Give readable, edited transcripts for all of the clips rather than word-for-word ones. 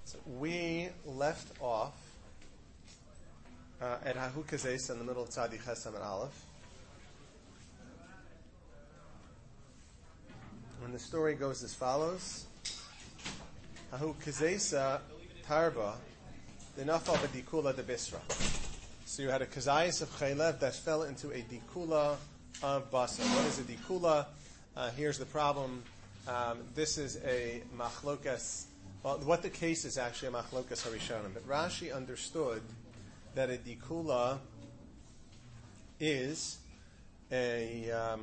So we left off at Hahu Kazeisa in the middle of Tzadi Chesam and Aleph. And the story goes as follows. Hahu Kazeisa Tarba, the Nafal B'Dikula de Bisra. So you had a Kazayas of Chaylev that fell into a Dikula of Basa. What is a Dikula? Here's the problem. This is a Machlokas. Well, what the case is actually a Machlokas Harishonim. But Rashi understood that a Dikula is a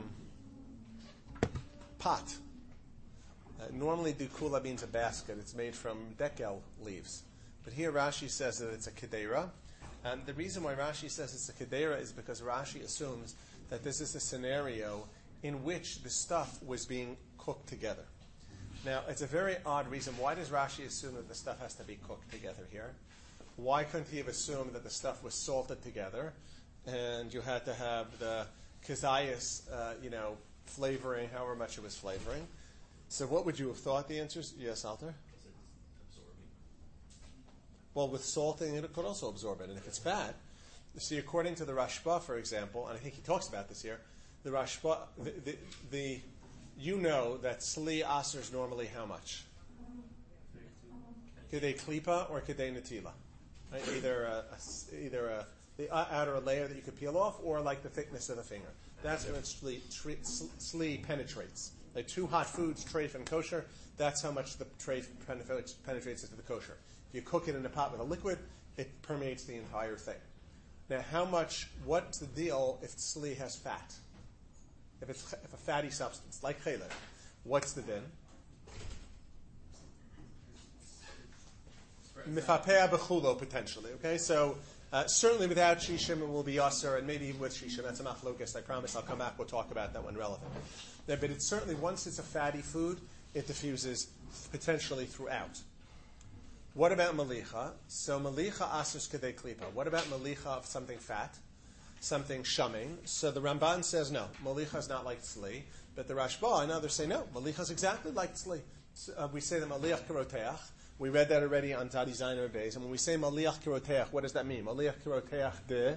pot. Normally Dikula means a basket. It's made from dekel leaves. But here Rashi says that it's a Kedera. And the reason why Rashi says it's a Kedera is because Rashi assumes that this is a scenario in which the stuff was being cooked together. Now, it's a very odd reason. Why does Rashi assume that the stuff has to be cooked together here? Why couldn't he have assumed that the stuff was salted together and you had to have the kazayas, flavoring, however much it was flavoring? So what would you have thought the answer is? Yes, Alter? Well, with salting, it could also absorb it. And if it's fat, see, according to the Rashba, for example, and I think he talks about this here, the Rashba, you know that Sli Aser is normally how much? Kedei Klipa or Kedei Natila? Right? Either the outer layer that you could peel off or like the thickness of a finger. That's when Sli penetrates. Like two hot foods, treif and kosher, that's how much the treif penetrates into the kosher. If you cook it in a pot with a liquid, it permeates the entire thing. Now, what's the deal if Sli has fat? If a fatty substance, like chaylev, what's the din? Mifapea b'chulo, potentially. Okay, so certainly without shishim it will be aser, and maybe with shishim, that's a machlokas. I promise I'll come back, we'll talk about that when relevant. Yeah, but it's certainly, once it's a fatty food, it diffuses potentially throughout. What about malicha? So malicha asers kedei klipa. What about malicha of something fat? Something shumming. So the Ramban says no, malicha is not like tzli, but the Rashba and others say no, malicha is exactly like tzli. So, we say the maliach karoteach. We read that already on Tadi Zayin Beis. And when we say maliach karoteach, what does that mean? Maliach karoteach de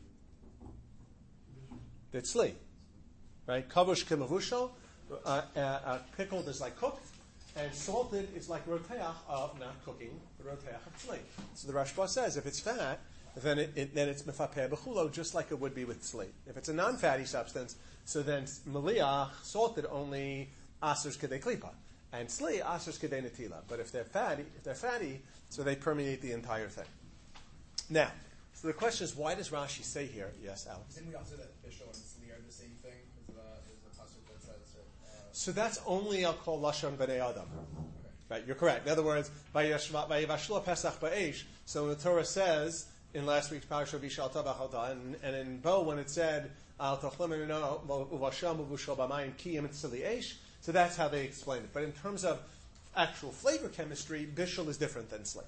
tzli, right? Kavush kimavushal, pickled is like cooked, and salted is like roteach of not cooking, the roteach of tzli. So the Rashba says if it's fat, then it's mefapeh b'chulo, just like it would be with tzli. If it's a non-fatty substance, so then maliach, salted, only asers kedei klipa, and tzli asers kedei natila. But if they're fatty, so they permeate the entire thing. Now, so the question is, why does Rashi say here? Yes, Alex. Didn't we also that bishul and tzli are the same thing? Is the pasuk that says? So that's only I'll call lashon b'nei adam. Okay. Right, you're correct. In other words, vayivashlo pesach ba'esh. So when the Torah says in last week's parasha Vishalta B'chalta, and in Bo when it said Al Tachlim Uvasham Uvushal B'mayim Kiyim Tzili Eish, so that's how they explain it. But in terms of actual flavor chemistry, bishul is different than tzli.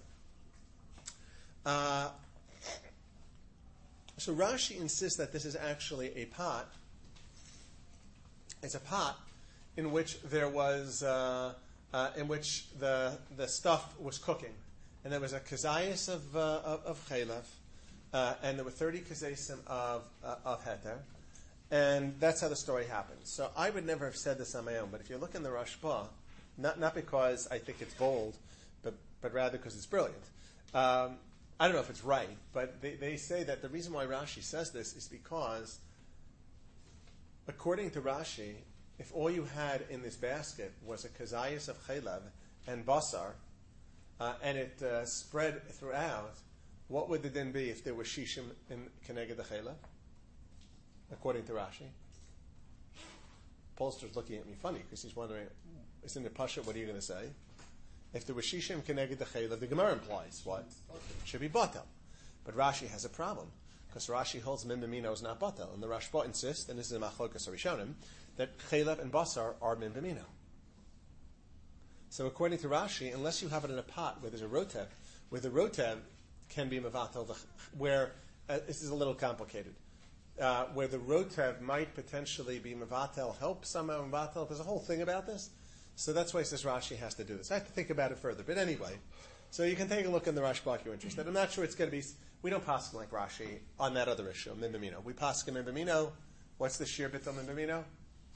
So Rashi insists that this is actually a pot. It's a pot in which there was in which the stuff was cooking. And there was a kazayas of chaylev, and there were 30 kazayasim of heter, and that's how the story happened. So I would never have said this on my own, but if you look in the Rashba, not because I think it's bold, but rather because it's brilliant. I don't know if it's right, but they say that the reason why Rashi says this is because, according to Rashi, if all you had in this basket was a kazayas of chaylev and basar, and it spread throughout, what would the din be if there was shishim in keneged the chaylev? According to Rashi. Polster's looking at me funny because he's wondering, isn't it pasha? What are you going to say? If there was shishim keneged the chaylev, the Gemara implies what? It should be batel. But Rashi has a problem because Rashi holds min b'mino is not batel, and the Rashba insists, and this is a machlokas harishonim, that chaylev and basar are min b'mino. So according to Rashi, unless you have it in a pot where there's a rotev, where the rotev can be mevatel, where this is a little complicated, where the rotev might potentially be mevatel, help somehow mevatel. There's a whole thing about this. So that's why he says Rashi has to do this. I have to think about it further. But anyway, So you can take a look in the Rashba if you're interested. I'm not sure it's going to be. We don't paskin like Rashi on that other issue, Mimbamino. We paskin Mimbamino. What's the sheer bit on Mimbamino?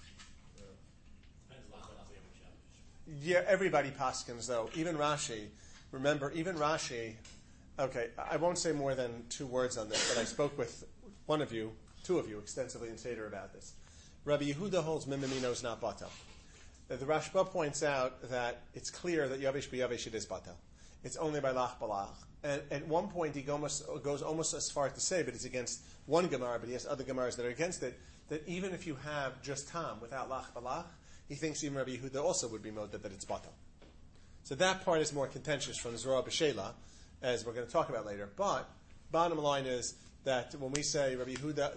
Yeah, everybody paskins though. Even Rashi. Remember, even Rashi. Okay, I won't say more than 2 words on this, but I spoke with two of you extensively in Seder about this. Rabbi Yehuda holds Mimbamino is not batel. The Rashba points out that it's clear that Yavish b'Yavish it is batel. It's only by lach balach. And at one point he goes almost as far to say, but it's against one Gemara, but he has other Gemaras that are against it, that even if you have just tam without lach balach, he thinks even Rabbi Yehuda also would be moded that it's batel. So that part is more contentious from Zorah B'Shela, as we're going to talk about later. But bottom line is that when we say Rabbi Yehuda,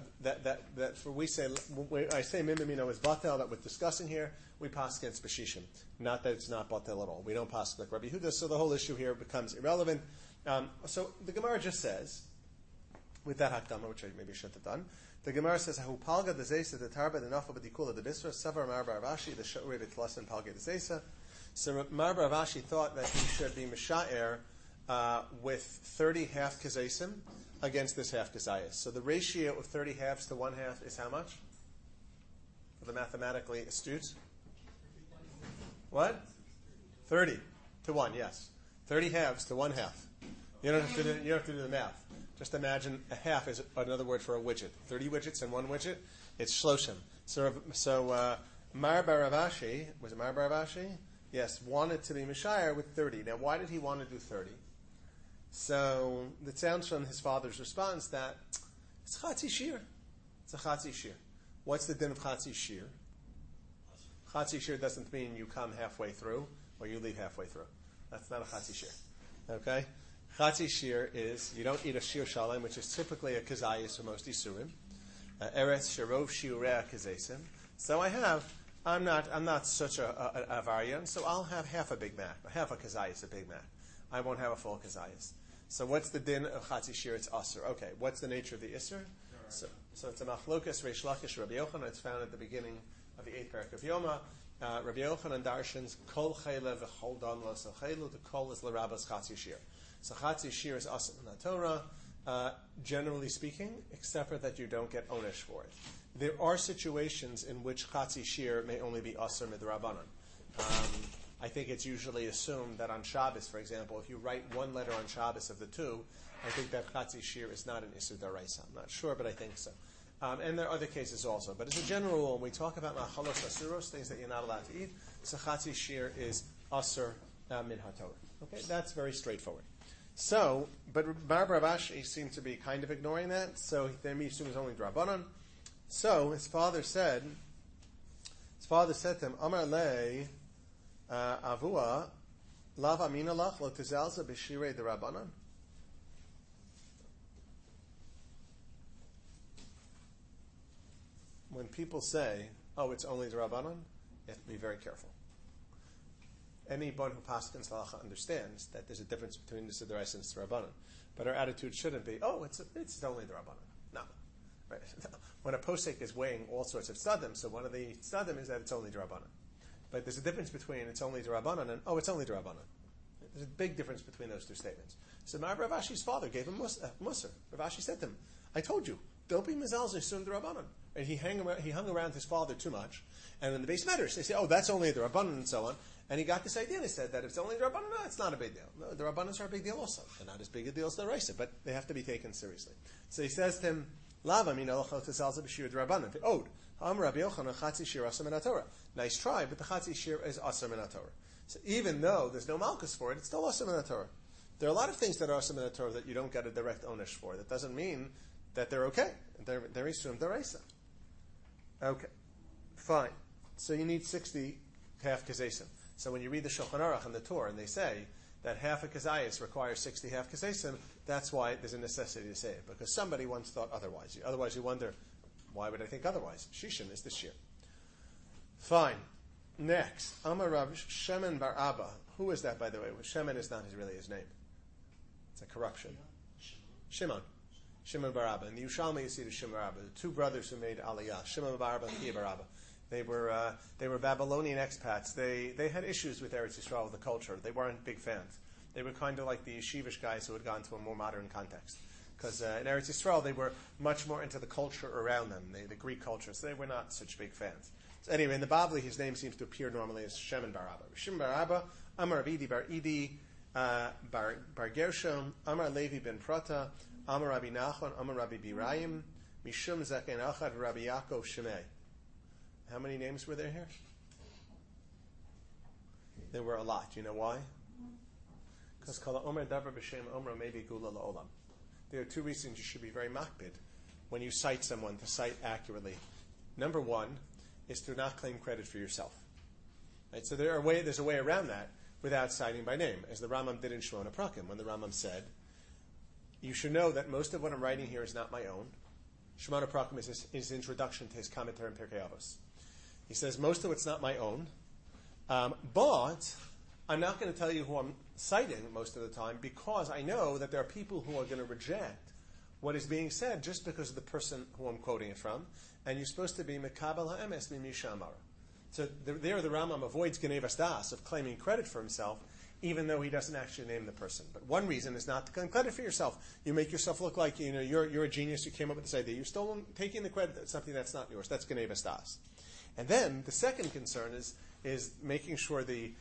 when I say Mimbamino is batel that we're discussing here, we pass against Bashishim. Not that it's not batel at all. We don't pass like Rabbi Yehuda, so the whole issue here becomes irrelevant. So the Gemara just says, with that hakdama, which I maybe shouldn't have done, the Gemara says, "Hu palga the zesa the tarba the nafa b'dikula the bisra savar mar bar Avashi the shorei b'tlasin palga the zesa." So Mar bar Avashi thought that he should be mishaer with 30 half kazesim against this half kazayas. So the ratio of 30 halves to 1 half is how much? For the mathematically astute, what? 30 to 1. Yes, 30 halves to 1 half. You don't have to do the math. Just imagine a half is another word for a widget. 30 widgets and 1 widget, it's shloshim. So Mar bar Avashi, was it Mar bar Avashi? Yes, wanted to be Mishayar with 30. Now, why did he want to do 30? So it sounds from his father's response that it's Chatzi Shir. It's a Chatzi Shir. What's the din of Chatzi Shir? Chatzi Shir doesn't mean you come halfway through or you leave halfway through. That's not a Chatzi Shir. Okay? Chatzi Shir is, you don't eat a Shir Shalem, which is typically a Kazayas for most Isurim. Eretz Sharov Shiurea Kazesim. So I'm not such a variant, so I'll have half a Big Mac, half a Kazayas, a Big Mac. I won't have a full Kazayas. So what's the din of Chatzi Shir? It's Asr. Okay, what's the nature of the Isser? So it's a Machlokas Reish Lakish Rabbi Yochanan. It's found at the beginning of the 8th parak of Yoma. Rabbi Yochanan darshans Kol Chayla v'Chol Dan Lo So Chaylu. The Kol is L'Rabbas Chatzi Shir. So Chatzi Shir is Asr in the Torah, generally speaking, except for that you don't get Onesh for it. There are situations in which Chatzi Shir may only be Asr Midrabanan. I think it's usually assumed that on Shabbos, for example, if you write 1 letter on Shabbos of the 2, I think that Chatzi Shir is not an Isur Daraisa. I'm not sure, but I think so. And there are other cases also. But as a general rule, when we talk about Machalos Asuros, things that you're not allowed to eat, so Chatzi Shir is Asur Min HaTorah. Okay, that's very straightforward. So, but Mar bar Avashi seemed to be kind of ignoring that, so then we assume it's only Drabanan. So his father said to him, Amar le Avua Lav Amina Lach Lo Tizalza B'Shirei D'Rabanan. When people say, "Oh, it's only D'Rabanan," you have to be very careful. Anyone who paskins halacha understands that there's a difference between the Siddharais and the D'Rabanan. But our attitude shouldn't be, "Oh, it's only D'Rabanan." No. Right. When a posek is weighing all sorts of tzadim, so one of the tzadim is that it's only D'Rabanan. But there's a difference between it's only D'Rabanan and, it's only D'Rabanan. There's a big difference between those two statements. So Rav Ashi's father gave him Musar. Rav Ashi said to him, I told you, don't be Mizalzer soon D'Rabanan. And he hung around his father too much. And in the base matters, they say, that's only D'Rabanan and so on. And he got this idea and he said that if it's only D'Rabanan, no, it's not a big deal. No, the Rabbanans are a big deal also. They're not as big a deal as the Raisa, but they have to be taken seriously. So he says to him, Lava, D'Rabanan. Ode. Nice try, but the Chatzi Shir is Asar Min HaTorah. So even though there's no Malchus for it, it's still Asar Min HaTorah. There are a lot of things that are Asar Min HaTorah that you don't get a direct Onesh for. That doesn't mean that they're okay. They're Yisrum D'Oraisa. Okay, fine. So you need 60 half Kazesim. So when you read the Shulchan Aruch and the Torah, and they say that half a Kazayas requires 60 half Kazesim, that's why there's a necessity to say it. Because somebody once thought otherwise. Otherwise you wonder, why would I think otherwise? Shishin is this year. Fine. Next, Amar Rav Shemen bar Abba. Who is that, by the way? Shemen is not really his name. It's a corruption. Shimon. Shimon bar Abba. In the Yushalmi you see the Shimon bar Abba, the two brothers who made Aliyah, Shimon bar Abba and Kiya bar Abba. They were Babylonian expats. They had issues with Eretz Yisrael, with the culture. They weren't big fans. They were kind of like the yeshivish guys who had gone to a more modern context. Because in Eretz Yisrael, they were much more into the culture around them, the Greek culture, so they were not such big fans. So anyway, in the Bavli, his name seems to appear normally as Shimon bar Abba. Shimon bar Abba, Amar Rav Idi bar Idi, bar Gershom, Amar Levi ben Prata, Amar Rabbi Nachon, Amar Rabbi Birayim, Mishum Zaken Achad, Rabbi Yaakov Shemei. How many names were there here? There were a lot. You know why? Because Kala Omer Davar B'Shem Omer maybe Gula La'olam. There are two reasons you should be very makpid when you cite someone to cite accurately. Number one is to not claim credit for yourself. Right? So there's a way around that without citing by name, as the Rambam did in Shmona Prakim, when the Rambam said, you should know that most of what I'm writing here is not my own. Shmona Prakim is his introduction to his commentary in Pirkei Avos. He says, most of it's not my own, but I'm not going to tell you who I'm citing most of the time, because I know that there are people who are going to reject what is being said just because of the person who I'm quoting it from, and you're supposed to be mekabel ha'emes mimisha amara. So there the Rambam avoids genevas das, of claiming credit for himself, even though he doesn't actually name the person. But one reason is not to claim credit for yourself. You make yourself look like you're a genius. You came up with this idea. You're still taking the credit for something that's not yours. That's genevas das. And then the second concern is making sure the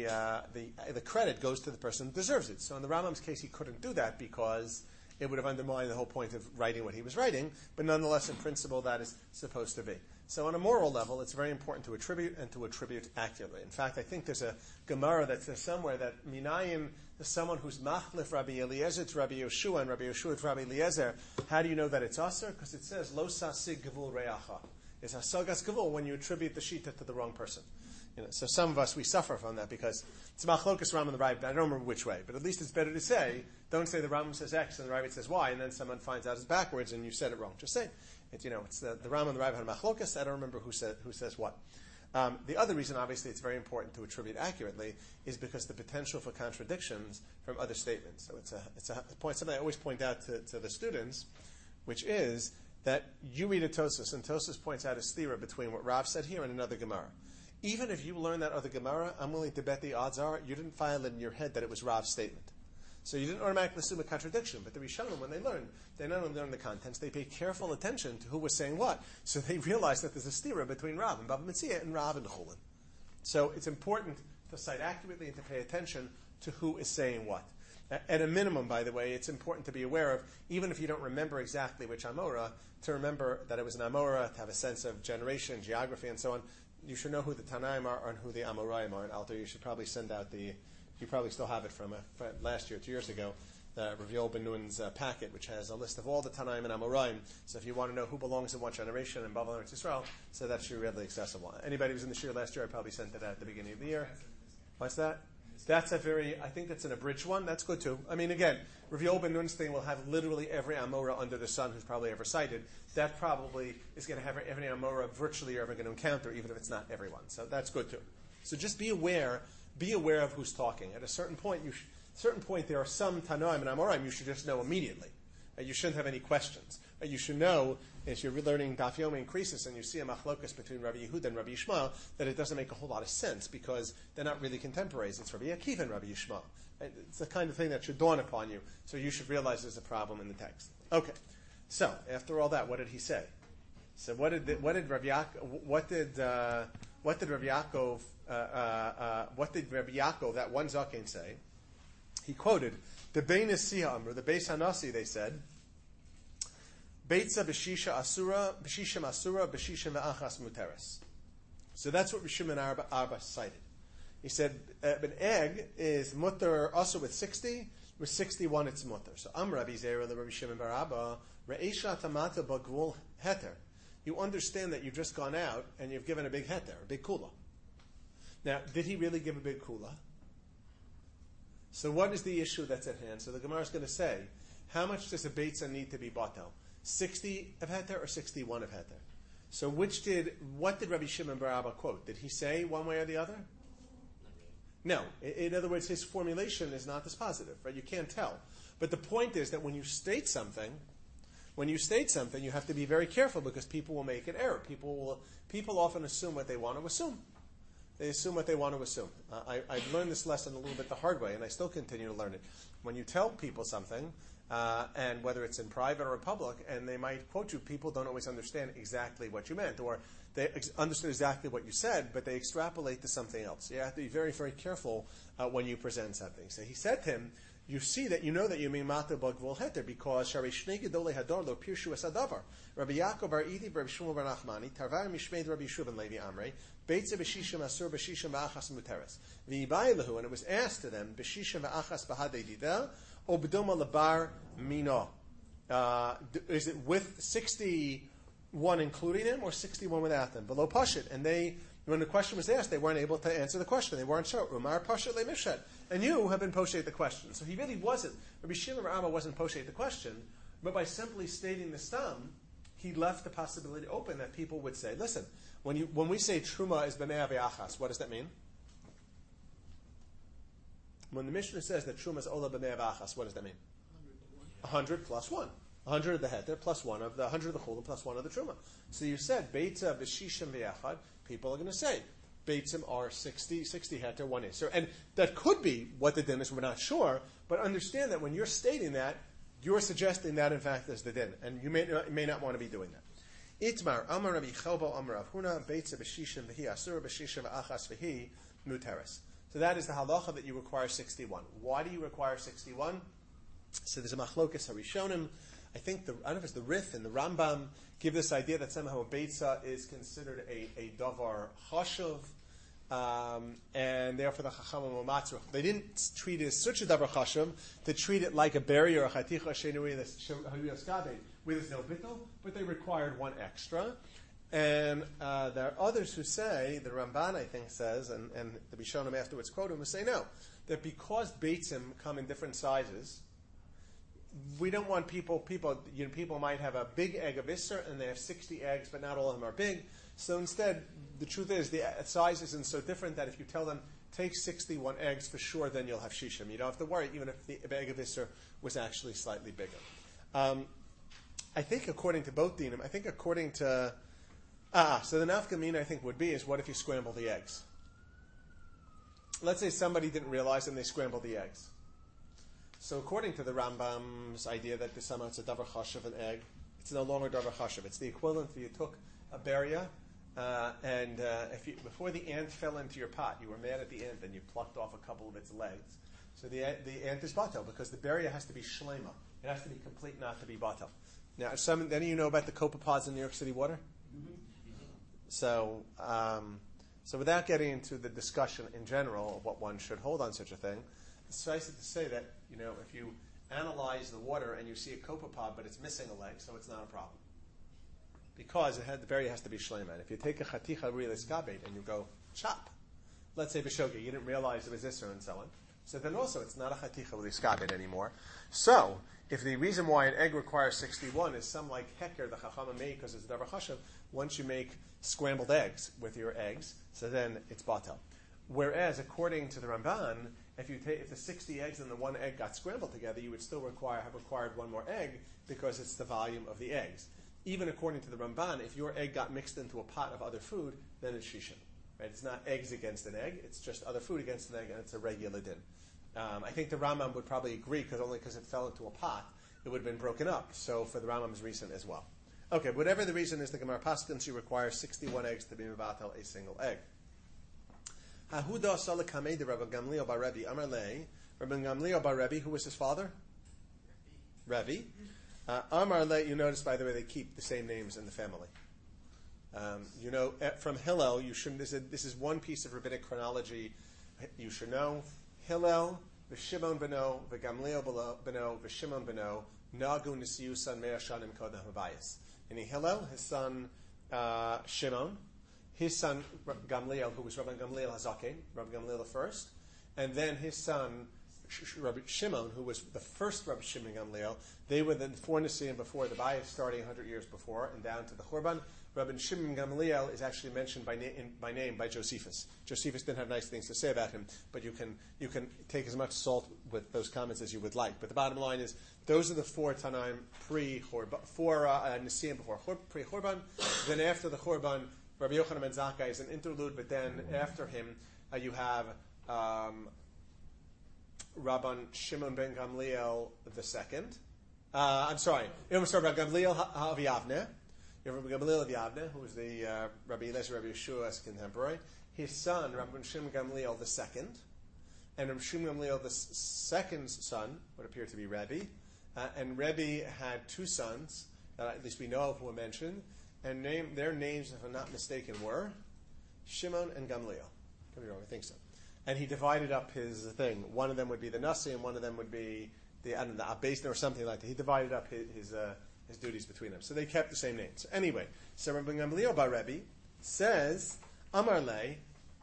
credit goes to the person who deserves it. So in the Rambam's case, he couldn't do that because it would have undermined the whole point of writing what he was writing. But nonetheless, in principle, that is supposed to be. So on a moral level, it's very important to attribute and to attribute accurately. In fact, I think there's a Gemara that says somewhere that Minayim is someone who's machlif Rabbi Eliezer to Rabbi Yoshua and Rabbi Yoshua to Rabbi Eliezer. How do you know that it's aser? Because it says lo sasig gevul reacha. It's hasagas gevul when you attribute the shita to the wrong person. So some of us, we suffer from that because it's machlokas Ram and the Rav. I don't remember which way, but at least it's better to say, don't say the Ram says X and the Rav says Y, and then someone finds out it's backwards and you said it wrong. Just say it's the Ram and the Rav had machlokas. I don't remember who says what. The other reason, obviously, it's very important to attribute accurately is because the potential for contradictions from other statements. So it's a point, something I always point out to the students, which is that you read a Tosas, and Tosas points out a stira between what Rav said here and another Gemara. Even if you learn that other Gemara, I'm willing to bet the odds are you didn't file it in your head that it was Rav's statement. So you didn't automatically assume a contradiction. But the Rishonim, when they not only learn the contents, they pay careful attention to who was saying what. So they realize that there's a stira between Rav and Bava Metzia and Rav and Chulin. So it's important to cite accurately and to pay attention to who is saying what. At a minimum, by the way, it's important to be aware of, even if you don't remember exactly which Amora, to remember that it was an Amora, to have a sense of generation, geography, and so on. You should know who the Tanaim are and who the Amoraim are. And Alter, you should probably send out you probably still have it from last year, 2 years ago, Rav Yoel Ben Nun's packet, which has a list of all the Tanaim and Amoraim. So if you want to know who belongs to what generation in Babylon and Israel, so that should be readily accessible. Anybody who was in the shir last year, I probably sent it out at the beginning of the year. What's that? I think that's an abridged one. That's good too. I mean, again, Rav Yoel Ben Nun's thing will have literally every Amora under the sun who's probably ever cited. That probably is going to have every Amora virtually you're ever going to encounter, even if it's not everyone. So that's good too. So just be aware of who's talking. At a certain point, there are some Tanoim and Amoraim you should just know immediately. You shouldn't have any questions. You should know, as you're learning Daf Yomi and Krisis, and you see a machlokas between Rabbi Yehuda and Rabbi Yishmael, that it doesn't make a whole lot of sense because they're not really contemporaries. It's Rabbi Akiva and Rabbi Yishmael. It's the kind of thing that should dawn upon you. So you should realize there's a problem in the text. Okay. So after all that, what did he say? So what did Rabbi Yaakov, that one zaken, say? He quoted the Beis Nasiya, or the Beis Hanasi. They said, Beitza b'shisha asura, b'shishim asura, b'shishim ve'achas muteres. So that's what Rishon Arba cited. He said an egg is mutter also with 60, with 61 it's mutter. So Rabbi Zera, the Rabbi Shimon bar Abba, re'esha tamata bagvul heter. You understand that you've just gone out and you've given a big heter, a big kula. Now, did he really give a big kula? So what is the issue that's at hand? So the Gemara is going to say, how much does a beitza need to be batel? 60 of heter or 61 of heter? So what did Rabbi Shimon bar Abba quote? Did he say one way or the other? No. In other words, his formulation is not dispositive, right? You can't tell. But the point is that when you state something, you have to be very careful because people will make an error. People often assume what they want to assume. They assume what they want to assume. I've learned this lesson a little bit the hard way, and I still continue to learn it. When you tell people something, and whether it's in private or in public, and they might quote you, people don't always understand exactly what you meant, or they understood exactly what you said, but they extrapolate to something else. You have to be very, very careful when you present something. So he said to him, you see that you know that you mean Mata Bagvul Heter, because Shari Shnei Gedolei Hador Lo Pirshu Esadavar. Rabbi Yaakov Bar Idi, Rabbi Shmuel Bar Nachmani, Tarvar Mishmeid Rabbi Yishuv Levi Amrei, Beitze B'Shishim Asur B'Shishim V'Achas Muteres. V'Yibai Lehu, and it was asked to them, B'Shishim V'Achas B'Hadei Didel, O B'Doma Lebar Mino. Is it with 61 including him, or 61 without them? Below Pashit. And they, when the question was asked, they weren't able to answer the question. They weren't sure. Umar Pashit Le Mished. And you have been poshet the question. So he really wasn't. Rabbi Shimon Bar Abba wasn't poshet the question, but by simply stating the stam, he left the possibility open that people would say, listen, when we say truma is b'mei v'achas, what does that mean? When the Mishnah says that truma is ola b'mei v'achas, what does that mean? 100 plus 1. 100 of the heter plus 1 of the 100 of the chulin plus 1 of the truma. So you said beitza b'shishim v'yachad. People are going to say beitzim are 60 heter, 1 iser. And that could be what the din is, we're not sure, but understand that when you're stating that, you're suggesting that in fact is the din, and you may not want to be doing that. Itmar, Amar Rabbi Chelbo, Amar Rav Huna, beitza b'shishim v'hi asur b'shishim v'achas v'hi muteres. So that is the halacha that you require 61. Why do you require 61? So there's a machlokas harishonim. I don't know if it's the Rith and the Rambam give this idea that somehow a beitza is considered a davar chashuv, and therefore the chachamim umatzruch. They didn't treat it as such a davar chashuv to treat it like a berry or a chaticha shenui where there's no bittul, but they required 1 extra. And there are others who say, the Ramban I think says, and the Bishonim afterwards quote him, who say no, that because beitzim come in different sizes, we don't want people might have a big egg of Isser and they have 60 eggs, but not all of them are big. So instead, the truth is the size isn't so different that if you tell them, take 61 eggs for sure, then you'll have shishim. You don't have to worry, even if the egg of Isser was actually slightly bigger. I think according to both dinim, so the nafkamina I think would be is what if you scramble the eggs? Let's say somebody didn't realize and they scrambled the eggs. So according to the Rambam's idea that somehow it's a davar chashuv, an egg, it's no longer davar chashuv. It's the equivalent if you took a beria, and before the ant fell into your pot, you were mad at the ant and you plucked off a couple of its legs. So the ant is batel because the beria has to be shlema. It has to be complete, not to be batel. Now, any of you know about the copepods in New York City water? Mm-hmm. So without getting into the discussion in general of what one should hold on such a thing, suffice it to say that, if you analyze the water and you see a copepod but it's missing a leg, so it's not a problem. Because the berry has to be shleima. If you take a chaticha real iskabed and you go chop, let's say b'shogi, you didn't realize it was isser and so on, so then also it's not a chaticha real iskabed anymore. So, if the reason why an egg requires 61 is some like heker the chachama made because it's davar chashuv, once you make scrambled eggs with your eggs, so then it's batel. Whereas, according to the Ramban, if the 60 eggs and the 1 egg got scrambled together, you would still have required 1 more egg because it's the volume of the eggs. Even according to the Ramban, if your egg got mixed into a pot of other food, then it's shishim. Right? It's not eggs against an egg; it's just other food against an egg, and it's a regular din. I think the Rambam would probably agree because it fell into a pot, it would have been broken up. So for the Rambam's reason as well. Okay, whatever the reason is, the Gemara Paskins, you require 61 eggs to be mevatel a single egg. Hahuda Salakame de Rabbi Gamliel bar Rebbe Amar Lei. Rabbi Gamliel bar Rebbe, who was his father? Rebbe. Amar Lei. You notice, by the way, they keep the same names in the family. From Hillel, you shouldn't. This is one piece of rabbinic chronology you should know. Hillel, v'Shimon beno, v'Gamliel beno, v'Shimon beno, nagu nisiu san mea shanim kodem habayis. And Hillel, his son Shimon, his son Gamliel, who was Rabbi Gamliel Hazaken, Rabbi Gamliel the first, and then his son Rabbi Shimon, who was the first Rabbi Shimon Gamliel. They were the 4 Nesiim before the Bayis, starting 100 years before, and down to the Churban. Rabbi Shimon Gamliel is actually mentioned by name by Josephus. Josephus didn't have nice things to say about him, but you can take as much salt with those comments as you would like. But the bottom line is, those are the 4 Tanaim pre-Churban, 4 Nesiim before pre-Churban. Then after the Churban, Rabbi Yochanan ben Zakkai is an interlude, but then after him you have Rabban Shimon ben Gamliel the second. I'm sorry, you have Rabbi Gamliel of Yavne. You have Rabbi Gamliel of Yavne, who was the Rabbi Eliezer, Rabbi Yeshua's contemporary. His son, Rabbi Shimon Gamliel the second, and Rabbi Shimon Gamliel the second's son would appear to be Rebbe. And Rebbe had two sons that at least we know of who were mentioned, and their names, if I'm not mistaken, were Shimon and Gamliel. Could be wrong, I think so. And he divided up his thing. One of them would be the Nasi, and one of them would be the Abbasna or something like that. He divided up his duties between them. So they kept the same names. Anyway, so Rabbi Gamliel bar Rebbe says, Amar le,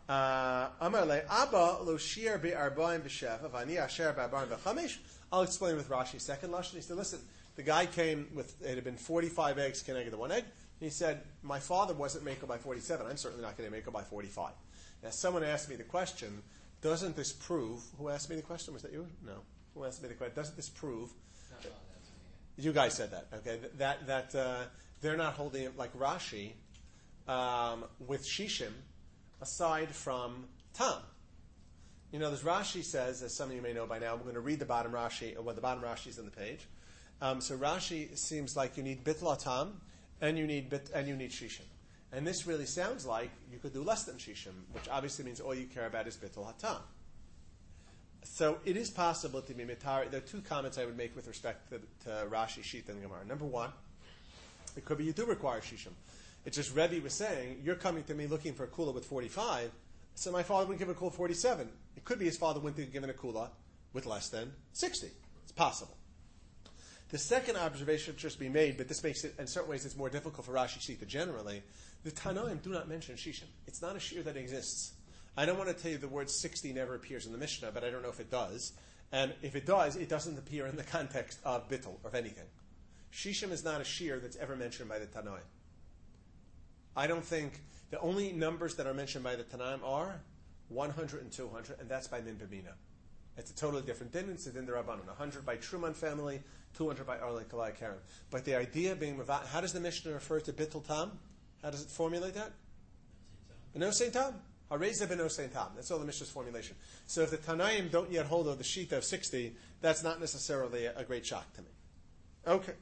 Abba lo shir be'arbaim b'sheva, v'ani asher be'arbaim b'chamesh. I'll explain with Rashi's second lashon. He said, listen, the guy came with, it had been 45 eggs connected to one egg. He said, my father wasn't makel by 47. I'm certainly not going to makel by 45. Now, someone asked me the question, doesn't this prove, who asked me the question? Was that you? No. Who asked me the question? Doesn't this prove, you guys said that, okay, that they're not holding it like Rashi with Shishim aside from Tam. You know, as Rashi says, as some of you may know by now, we're going to read the bottom Rashi, or the bottom Rashi is on the page. So Rashi seems like you need bittul hatam, and you need shishim, and this really sounds like you could do less than shishim, which obviously means all you care about is bittul hatam. So it is possible to be mitar. There are two comments I would make with respect to Rashi, Shita, and Gemara. Number one, it could be you do require shishim. It's just Rebbe was saying, you're coming to me looking for a kula with 45, so my father would give a kula 47. It could be his father wouldn't have given a kula with less than 60. It's possible. The second observation should just be made, but this makes it, in certain ways, it's more difficult for Rashi Shita generally. The Tanoim do not mention Shishim. It's not a shir that exists. I don't want to tell you the word 60 never appears in the Mishnah, but I don't know if it does. And if it does, it doesn't appear in the context of bittul, of anything. Shishim is not a shir that's ever mentioned by the Tanoim. I don't think, the only numbers that are mentioned by the Tanaim are 100 and 200, and that's by Min B'Mina. It's a totally different din. It's a din d'Rabbanan. 100 by Truman family, 200 by Arlen Kalai Karen. But the idea being, how does the Mishnah refer to Bittul Tam? How does it formulate that? B'no Sein Tam. Hareza B'no Sein Tam. That's all the Mishnah's formulation. So if the Tanaim don't yet hold of the Shita of 60, that's not necessarily a great shock to me. Okay.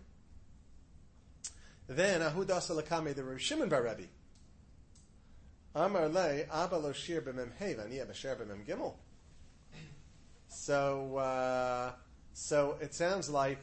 Then Ahudasa Lakame the Rabbi Shimon bar Rebbe. Amar le Abba lo shir b'mem hey v'ani abasher b'mem gimel. So it sounds like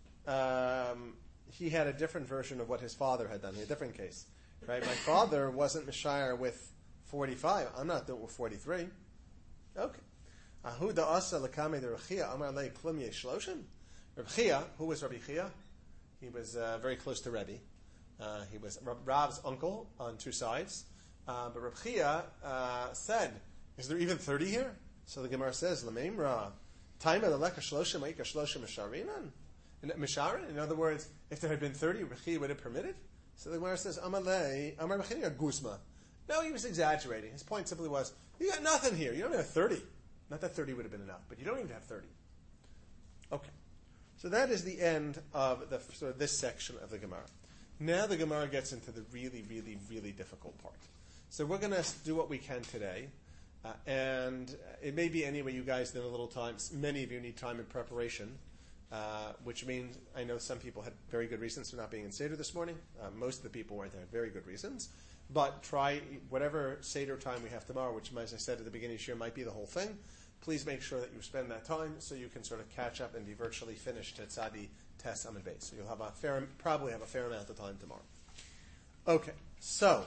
he had a different version of what his father had done. He had a different case, right? My father wasn't mishayar with 45. I'm not doing it with 43. Okay. Ahuda asa Lakame the Rechia Amar le klum yeshloshim. Rabbi Chia, who was Rabbi Chia? He was very close to Rebbe. He was Rav's uncle on two sides. But Reb Chia said, is there even 30 here? So the Gemara says, L'meimra, Taima l'leka shloshim eika shloshim misharin? In other words, if there had been 30, Reb Chia would have permitted? So the Gemara says, Amar Reb Chia gusma. No, he was exaggerating. His point simply was, you got nothing here. You don't even have 30. Not that 30 would have been enough, but you don't even have 30. Okay. So that is the end of this section of the Gemara. Now the Gemara gets into the really, really, really difficult part. So we're going to do what we can today, and it may be anyway you guys need a little time. Many of you need time in preparation, which means I know some people had very good reasons for not being in Seder this morning. Most of the people weren't there, had very good reasons. But try whatever Seder time we have tomorrow, which, as I said at the beginning of the year, might be the whole thing. Please make sure that you spend that time so you can sort of catch up and be virtually finished at Tzadi Tes Amud Beis. So you'll have probably have a fair amount of time tomorrow. Okay, so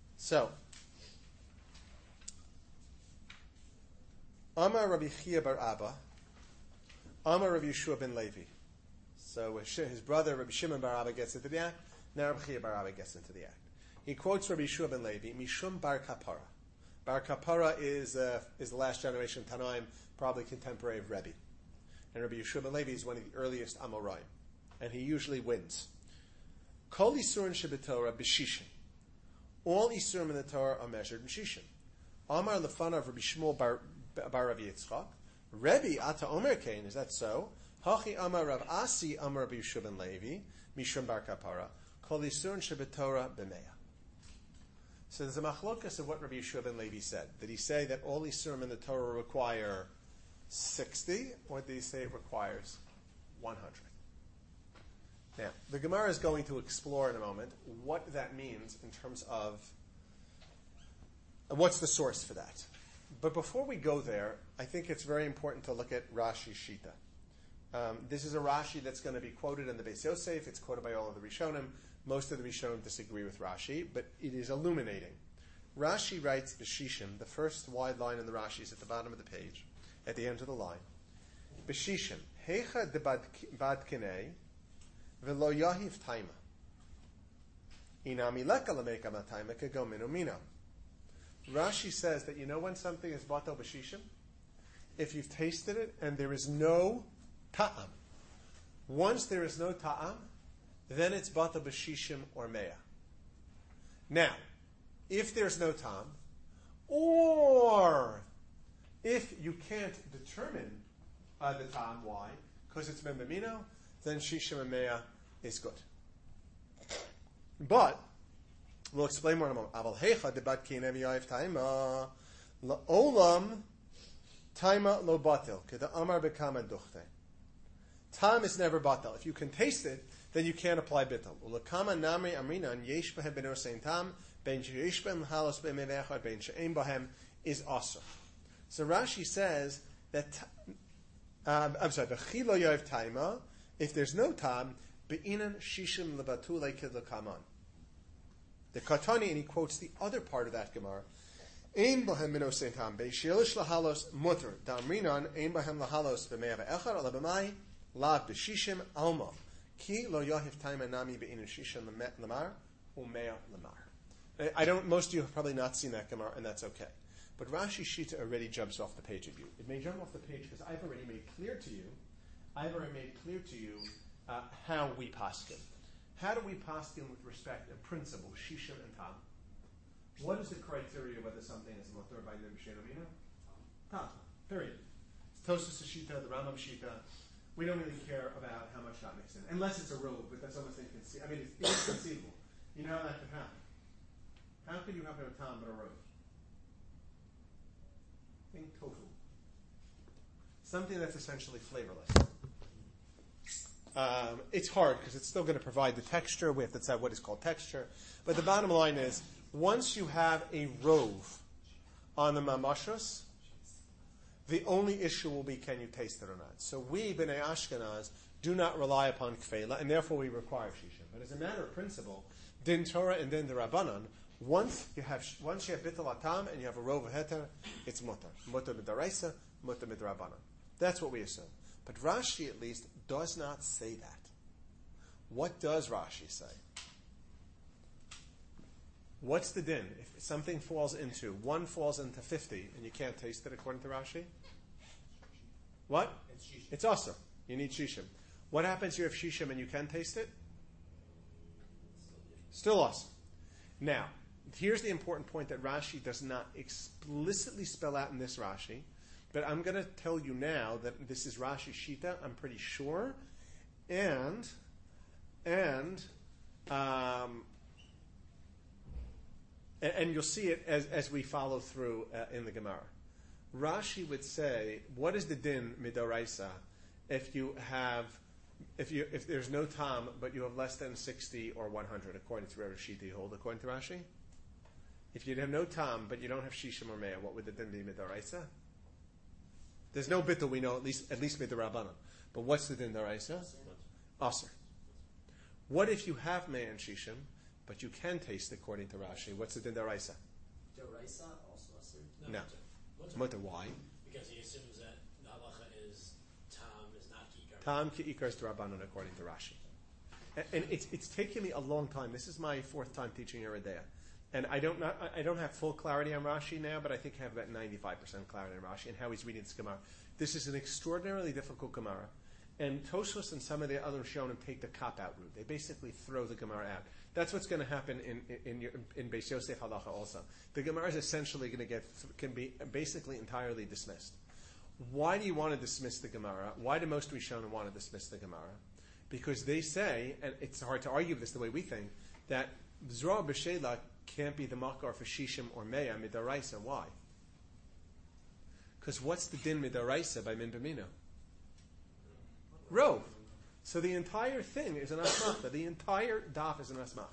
Amar Rabbi Chia bar Abba, Amar Rabbi Yeshua ben Levi. So his brother Rabbi Shimon bar Abba gets into the act. Now Rabbi Chia bar Abba gets into the act. He quotes Rabbi Yeshua ben Levi, Mishum bar Kapara. Bar Kapara is the last generation Tanaim, probably contemporary of Rebbe. And Rabbi Yeshua ben Levi is one of the earliest Amoraim. And he usually wins. Kol Yisurin Shebetorah b'Shishin. All Yisurim in the Torah are measured in Shishin. Amar lefanav Rabbi Shmuel bar Rabbi Yitzchak. Rebbe Ata Omer Kain, is that so? Hachi Amar Rav Asi Amar Rabbi Yeshua ben Levi, Mishum bar Kapara. Kol Yisurin Shebetorah b'Meya. So there's a machlokas of what Rabbi Yeshua ben Levi said. Did he say that all Isurim in the Torah require 60, or did he say it requires 100? Now, the Gemara is going to explore in a moment what that means in terms of what's the source for that. But before we go there, I think it's very important to look at Rashi's Shita. This is a Rashi that's going to be quoted in the Beis Yosef. It's quoted by all of the Rishonim. Most of the Rishonim disagree with Rashi, but it is illuminating. Rashi writes B'shishim, the first wide line in the Rashi is at the bottom of the page, at the end of the line. B'shishim, heicha de bad kinei, v'lo yahiv taima. Inami leka lameka matayma kego minu mino. Rashi says that you know when something is batal b'shishim? If you've tasted it and there is no ta'am. Once there is no ta'am, then it's batal b'shishim or meah. Now, if there's no ta'am, or if you can't determine the ta'am, why? Because it's memamino, then shishim and meah is good. But we'll explain more in a moment. Aval heicha debat kinev yaif taima laolam taima lo batil keda amar bekama duchte. Tam is never batil. If you can taste it, then you can't apply bittul. Ulakama namri amrinan yesh behem benor sein tam ben yesh behem halos be'mevechad ben she'em behem is asur. So Rashi says that I'm sorry. V'chi lo yaif taima. If there's no tam, be'inan shishim lebatulei kidlakaman. The Katani, and he quotes the other part of that Gemara. Ein bahem beno sein tam be'shilish lahalos mutter damrinan ein bahem lahalos b'me'ava echad ala b'mai lav b'shishim alma ki lo yahiv taima nami be'inu shishim lamar u'mea lamar. I don't. Most of you have probably not seen that Gemara, and that's okay. But Rashi Shita already jumps off the page at you. It may jump off the page because I've already made clear to you how we paskin. How do we paskin with respect and principle, shishim and tam? What is the criteria whether something is motor by nim shenomina? Tam. Period. Tosfos Shita, the Rambam Shita. We don't really care about how much that mixed in, unless it's a robe, but that's almost inconceivable. I mean, it's inconceivable. You know how that could happen. How could you have no tam but a robe? Think tofu. Something that's essentially flavorless. It's hard because it's still going to provide the texture. We have to decide what is called texture. But the bottom line is, once you have a rove on the mamashos, the only issue will be can you taste it or not. So we, B'nai Ashkenaz, do not rely upon kfela, and therefore we require shisha. But as a matter of principle, din Torah and din the Rabbanan, once you have bittul atam and you have a rove of heter, it's mutar. Mutar midaraisa, mutar midrabanan. That's what we assume. But Rashi, at least, does not say that. What does Rashi say? What's the din? If something falls into 50, and you can't taste it according to Rashi? What? It's awesome. You need shishim. What happens here if shishim and you can taste it? Still awesome. Now, here's the important point that Rashi does not explicitly spell out in this Rashi, but I'm going to tell you now that this is Rashi Shita, I'm pretty sure, and you'll see it as we follow through in the Gemara. Rashi would say, what is the din midoraisa if there's no tam but you have less than 60 or 100 according to Rav Shita you hold according to Rashi? If you have no tam but you don't have shishim or meah, what would the din be midoraisa? There's no bittul, we know, at least midrabanan. But what's the din daraisa? Aser. What if you have meah and shishim, but you can taste according to Rashi? What's the din daraisa? Daraisa also aser? No. Mutter. Why? Because he assumes that the halacha is tam is not kikar. Tam ki ikar is darabanan according to Rashi. And it's taken me a long time. This is my fourth time teaching Yoreh De'ah. And I don't have full clarity on Rashi now, but I think I have about 95% clarity on Rashi and how he's reading this Gemara. This is an extraordinarily difficult Gemara. And Tosfos and some of the other Rishonim take the cop-out route. They basically throw the Gemara out. That's what's going to happen in Beis Yosef Halacha also. The Gemara is essentially going to can be basically entirely dismissed. Why do you want to dismiss the Gemara? Why do most Rishonim want to dismiss the Gemara? Because they say, and it's hard to argue this the way we think, that Zra B'Shela can't be the makar for shishim or meya midaraisa. Why? Because what's the din midaraisa by min b'mino? Rov. So the entire thing is an asmachta. The entire daf is an asmachta.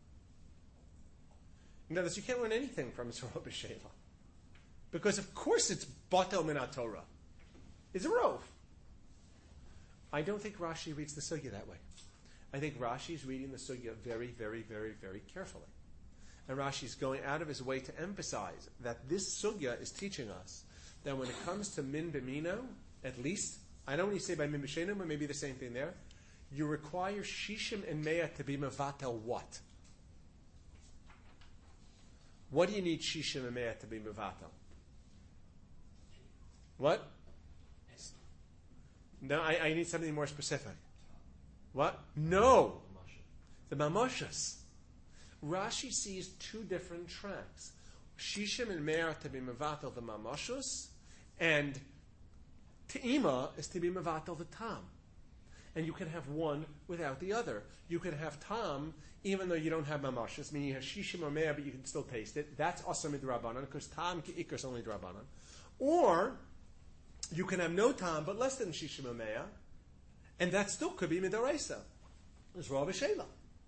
In other words, you can't learn anything from Yisrael b'sheva. Because of course it's batel min Torah. It's a rov. I don't think Rashi reads the sugya that way. I think Rashi is reading the sugya very, very, very, very carefully. And Rashi is going out of his way to emphasize that this sugya is teaching us that when it comes to min b'mino, at least, I don't want to say by min b'sheno, but maybe the same thing there, you require shishim and meya to be mevatel what? What do you need shishim and meya to be mevatel? What? No, I need something more specific. What? No. The mamashas. Rashi sees two different tracks. Shishim and meya to be mevatel the mamashas, and te'ima is to be mevatel the tam. And you can have one without the other. You can have tam even though you don't have mamashas, meaning you have shishim or meya, but you can still taste it. That's also midrabanan, because tam ki'ikr is only drabanan. Or you can have no tam, but less than shishim or meya, and that still could be midaraisa. It's rav v'shela.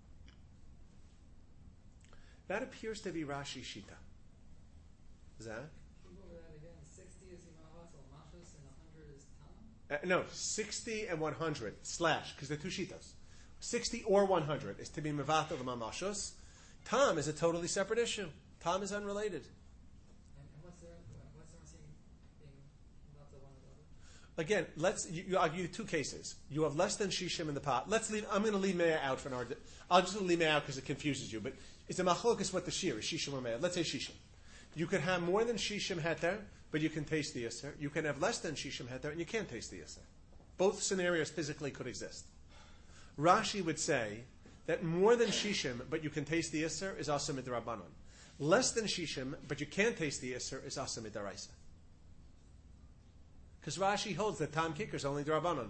That appears to be Rashi Shita. Zach? Can you go over that again? 60 is Imavatal Mashas and 100 is Tam? No, 60 and 100, slash, because they're two shitas. 60 or 100 is to be mevatel the mamashos. Tam is a totally separate issue. Tam is unrelated. And what's the difference being Imavatal one or the other? Again, I'll give you two cases. You have less than shishim in the pot. I'm going to leave meya out for an argument. I'll just leave meya out because it confuses you. But it's a machlokas what the shir is, shishim or meya. Let's say shishim. You could have more than shishim heter, but you can taste the iser. You can have less than shishim heter, and you can't taste the iser. Both scenarios physically could exist. Rashi would say that more than shishim, but you can taste the iser, is asa midrabanan. Less than shishim, but you can't taste the iser, is asa midaraisa. Because Rashi holds that tam kikr is only drabanan.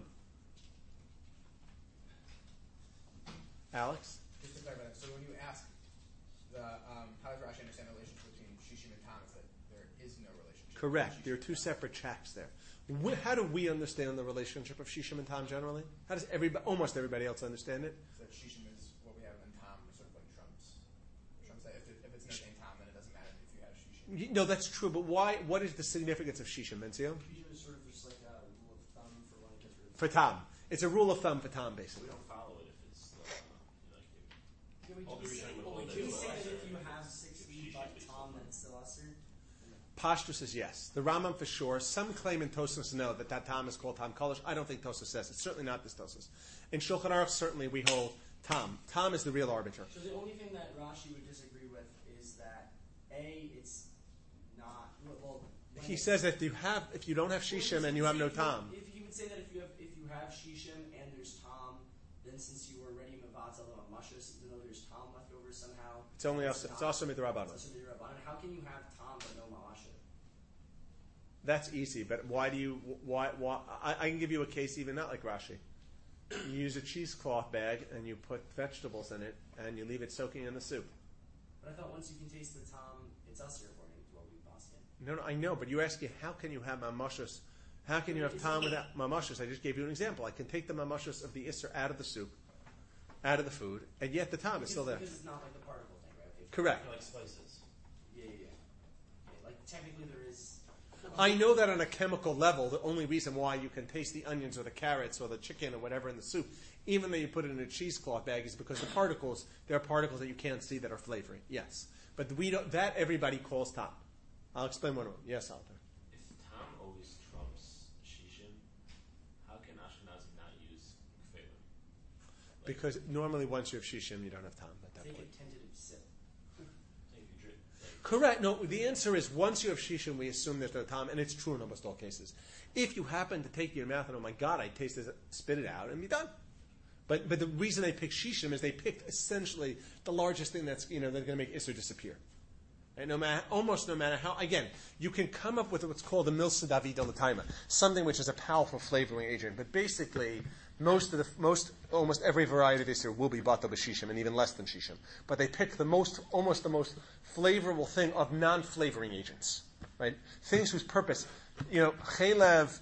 Alex? Just to clarify that, so when you ask how does Rashi understand the relationship between shishim and tam, is that there is no relationship? Correct. There are two separate tracks there. How do we understand the relationship of shishim and tam generally? How does almost everybody else understand it? So shishim is what we have in tam, sort of like trumps. Trumps that if it's not in tam, then it doesn't matter if you have shishim. No, that's true, but why? What is the significance of shishim, Mencio? Shishim is sort of just like a rule of thumb for one different. For tam. It's a rule of thumb for tam, basically. We don't follow it if it's like. Can we All the just say, reason we can we hold say it that is if you have 60 but Tom, then it's still Usher? Pashtus says yes. The Rambam for sure. Some claim in Tosfos know that tam is called tam kolish. I don't think Tosfos says. It's certainly not this Tosfos. In Shulchan Aruch, certainly we hold tam. Tam is the real arbiter. So the only thing that Rashi would disagree with is that it's not well. He says that if you don't have shishim and you have no tam. If he would say that if you have shishim and there's tom, then since you were already mevatel on mashas, even though there's tom left over somehow, It's also midrabanan. How can you have tom but no mamasha? That's easy, but why? I can give you a case even not like Rashi. You use a cheesecloth bag and you put vegetables in it and you leave it soaking in the soup. But I thought once you can taste the tom, it's usher according to what we basket. No, I know, but you ask how can you have mamashas? How can you have tam without mamashas? I just gave you an example. I can take the mamashas of the isser out of the soup, out of the food, and yet the tam is still there. Because it's not like the particle thing, right? Okay. Correct. Like spices. Yeah. Like technically there is. I know that on a chemical level, the only reason why you can taste the onions or the carrots or the chicken or whatever in the soup, even though you put it in a cheesecloth bag, is because there are particles that you can't see that are flavoring. Yes. But that everybody calls tam. I'll explain one of them. Yes, Alter. If tam always trumps shishim, how can Ashkenazi not use kfeilim? Because normally once you have shishim, you don't have tam at that Take point. a tentative sip. If you drink, Correct. No, the answer is once you have shishim, we assume there's no tam, and it's true in almost all cases. If you happen to take your mouth and, oh my God, I tasted it, spit it out, and be done. But the reason they picked shishim is they picked essentially the largest thing that's going to make Isser disappear. And almost no matter how, again, you can come up with what's called a milsa david al something which is a powerful flavoring agent. But basically, almost every variety of Isser will be Bata b'Shishim, and even less than Shishim. But they pick almost the most flavorful thing of non-flavoring agents, right? Things whose purpose, Chelev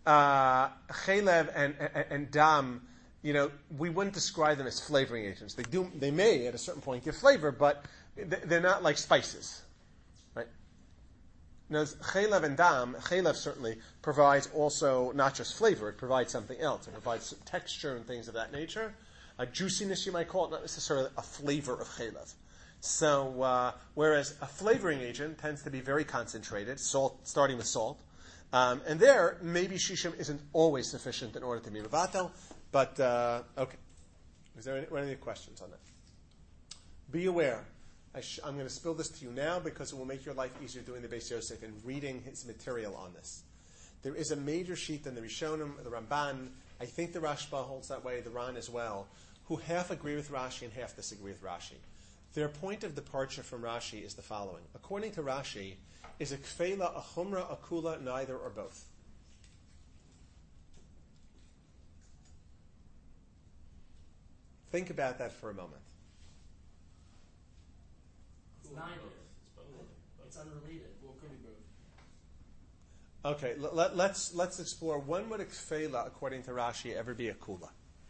and Dam, we wouldn't describe them as flavoring agents. They may at a certain point give flavor, but they're not like spices, right? Now, Chelev and Dam, Chelev certainly provides also not just flavor, it provides something else. It provides texture and things of that nature. A juiciness, you might call it, not necessarily a flavor of Chelev. So, whereas a flavoring agent tends to be very concentrated, salt, starting with salt, and there, maybe Shishim isn't always sufficient in order to be Mevatel, but, okay. Is there any questions on that? Be aware. I'm going to spill this to you now because it will make your life easier doing the Beis Yosef and reading his material on this. There is a major sheet in the Rishonim, the Ramban, I think the Rashba holds that way, the Ran as well, who half agree with Rashi and half disagree with Rashi. Their point of departure from Rashi is the following. According to Rashi, is a kfela, a chumra, a kula, neither or both? Think about that for a moment. It's neither. It's unrelated. Well, it could be both. Okay, let's explore. When would a kfela, according to Rashi, ever be a kula?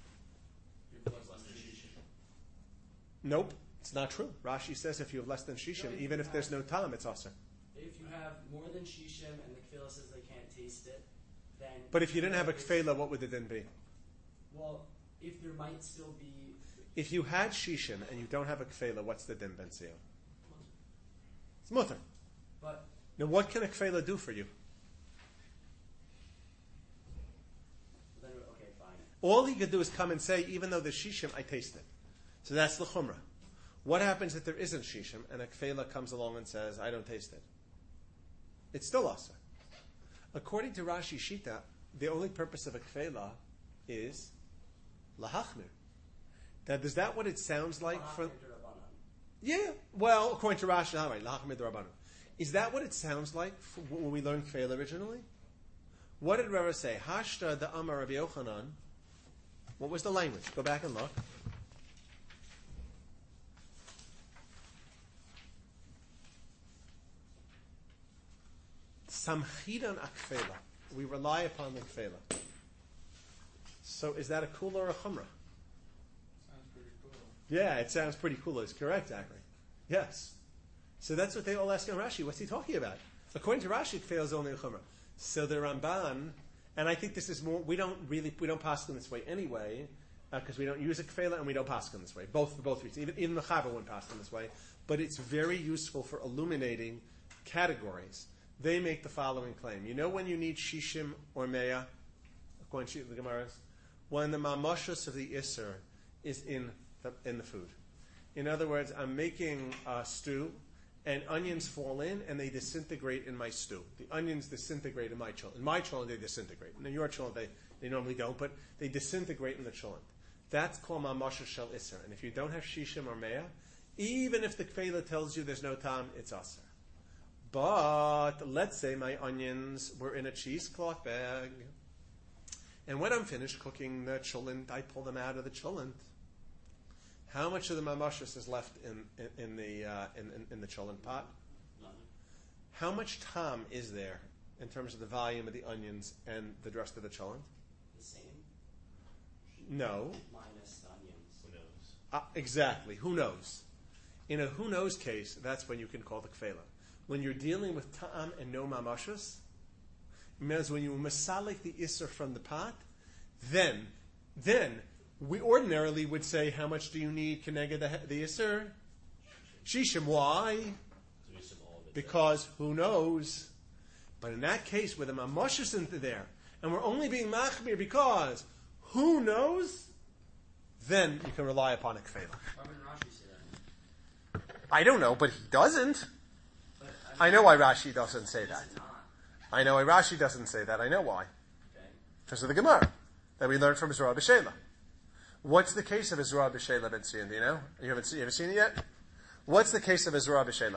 Nope, it's not true. Rashi says if you have less than shishim, even if there's no tam, it's also. If you have more than shishim and the kfela says they can't taste it, then... But if you didn't have a kfela, what would it then be? Well, if there might still be... If you had shishim and you don't have a kfela, what's the din ben Tzio? It's mutter. But... Now what can a kfela do for you? Then, okay, fine. All he could do is come and say, even though there's shishim, I taste it. So that's the chumrah. What happens if there isn't shishim and a kfela comes along and says, I don't taste it? It's still asa. According to Rashi Shita, the only purpose of a kfela is lahachmir. Now, is that what it sounds like? Yeah. Well, according to Rashi, all right, lahachmir d'Rabbanan. Is that what it sounds like when we learned kfela originally? What did Rava say? Hashta the Amar Rabbi Yochanan. What was the language? Go back and look. Samchidan akfela. We rely upon the kfela. So is that a kula or a chumrah? Sounds pretty cool. Yeah, it sounds pretty cool. It's correct, Zachary. Yes. So that's what they all ask on Rashi. What's he talking about? According to Rashi, kfela is only a chumrah. So the Ramban, and I think this is more, we don't pass them this way anyway, because we don't use a kfela and we don't pass them this way. For both reasons. Even the Chaver wouldn't pass them this way. But it's very useful for illuminating categories. They make the following claim. You know when you need shishim or meah, according to the Gemaras? When the mamashos of the Isser is in the food. In other words, I'm making a stew, and onions fall in, and they disintegrate in my stew. The onions disintegrate in my cholent. In my cholent, they disintegrate. In your cholent, they normally don't, but they disintegrate in the cholent. That's called mamashos shel Isser. And if you don't have shishim or meah, even if the kfela tells you there's no tam, it's aser. But let's say my onions were in a cheesecloth bag, and when I'm finished cooking the cholent, I pull them out of the cholent. How much of the mamashos is left in the cholent pot? None. How much tam is there in terms of the volume of the onions and the rest of the cholent? The same? No. Minus the onions. Who knows? Exactly. Who knows? In a who knows case, that's when you can call the kfela. When you're dealing with ta'am and no mamashos, it means when you masalik the isser from the pot, then we ordinarily would say, how much do you need kenega the isser? Shishim. Why? Because who knows? But in that case, with a mamashos into there, and we're only being machmir because who knows, then you can rely upon a kfela. Why wouldn't Rashi say that? I don't know, but he doesn't. I know why Rashi doesn't say that. I know why Rashi doesn't say that. I know why. Okay. Because of the Gemara that we learned from Ezra B'Shela. What's the case of Ezra B'Shela, Ben Sion? Do you know? You ever seen it yet? What's the case of Ezra B'Shela?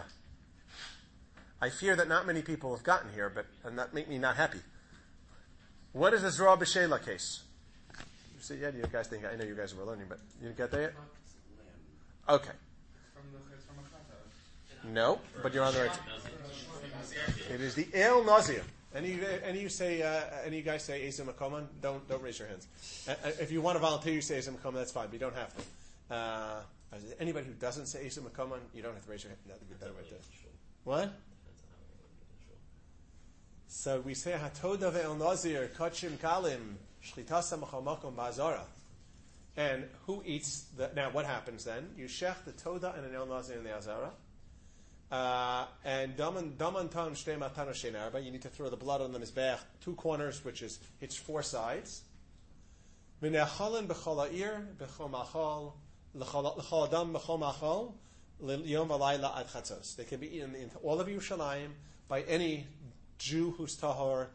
I fear that not many people have gotten here, and that make me not happy. What is Ezra B'Shela case? You say, yeah, you guys think, I know you guys were learning, but you get there yet? Lamb. Okay. It's from a chata. No, but you're on the right. It is the El Nazir. Any of you say, any of you guys say Ezim Makoman? Don't raise your hands. If you want to volunteer, you say Ezim Makoman, that's fine, but you don't have to. Anybody who doesn't say Ezim Makoman, you don't have to raise your hand. That way too. What? So we say Hatoda ve'el Nazir, Kachim Kalim, Shlitasa Machamakom Bazara. And who eats now what happens then? You shech the Toda and an El Nazir in the Azara. And damantan shtei matana shenarba. You need to throw the blood on the mizbeach, 2 corners, which is it's 4 sides. V'ne'achalin b'chol ha'ir b'chol machal l'chol adam b'chol machal l'yom v'layla ad chatzos. They can be eaten in all of Yerushalayim by any Jew who's tahor,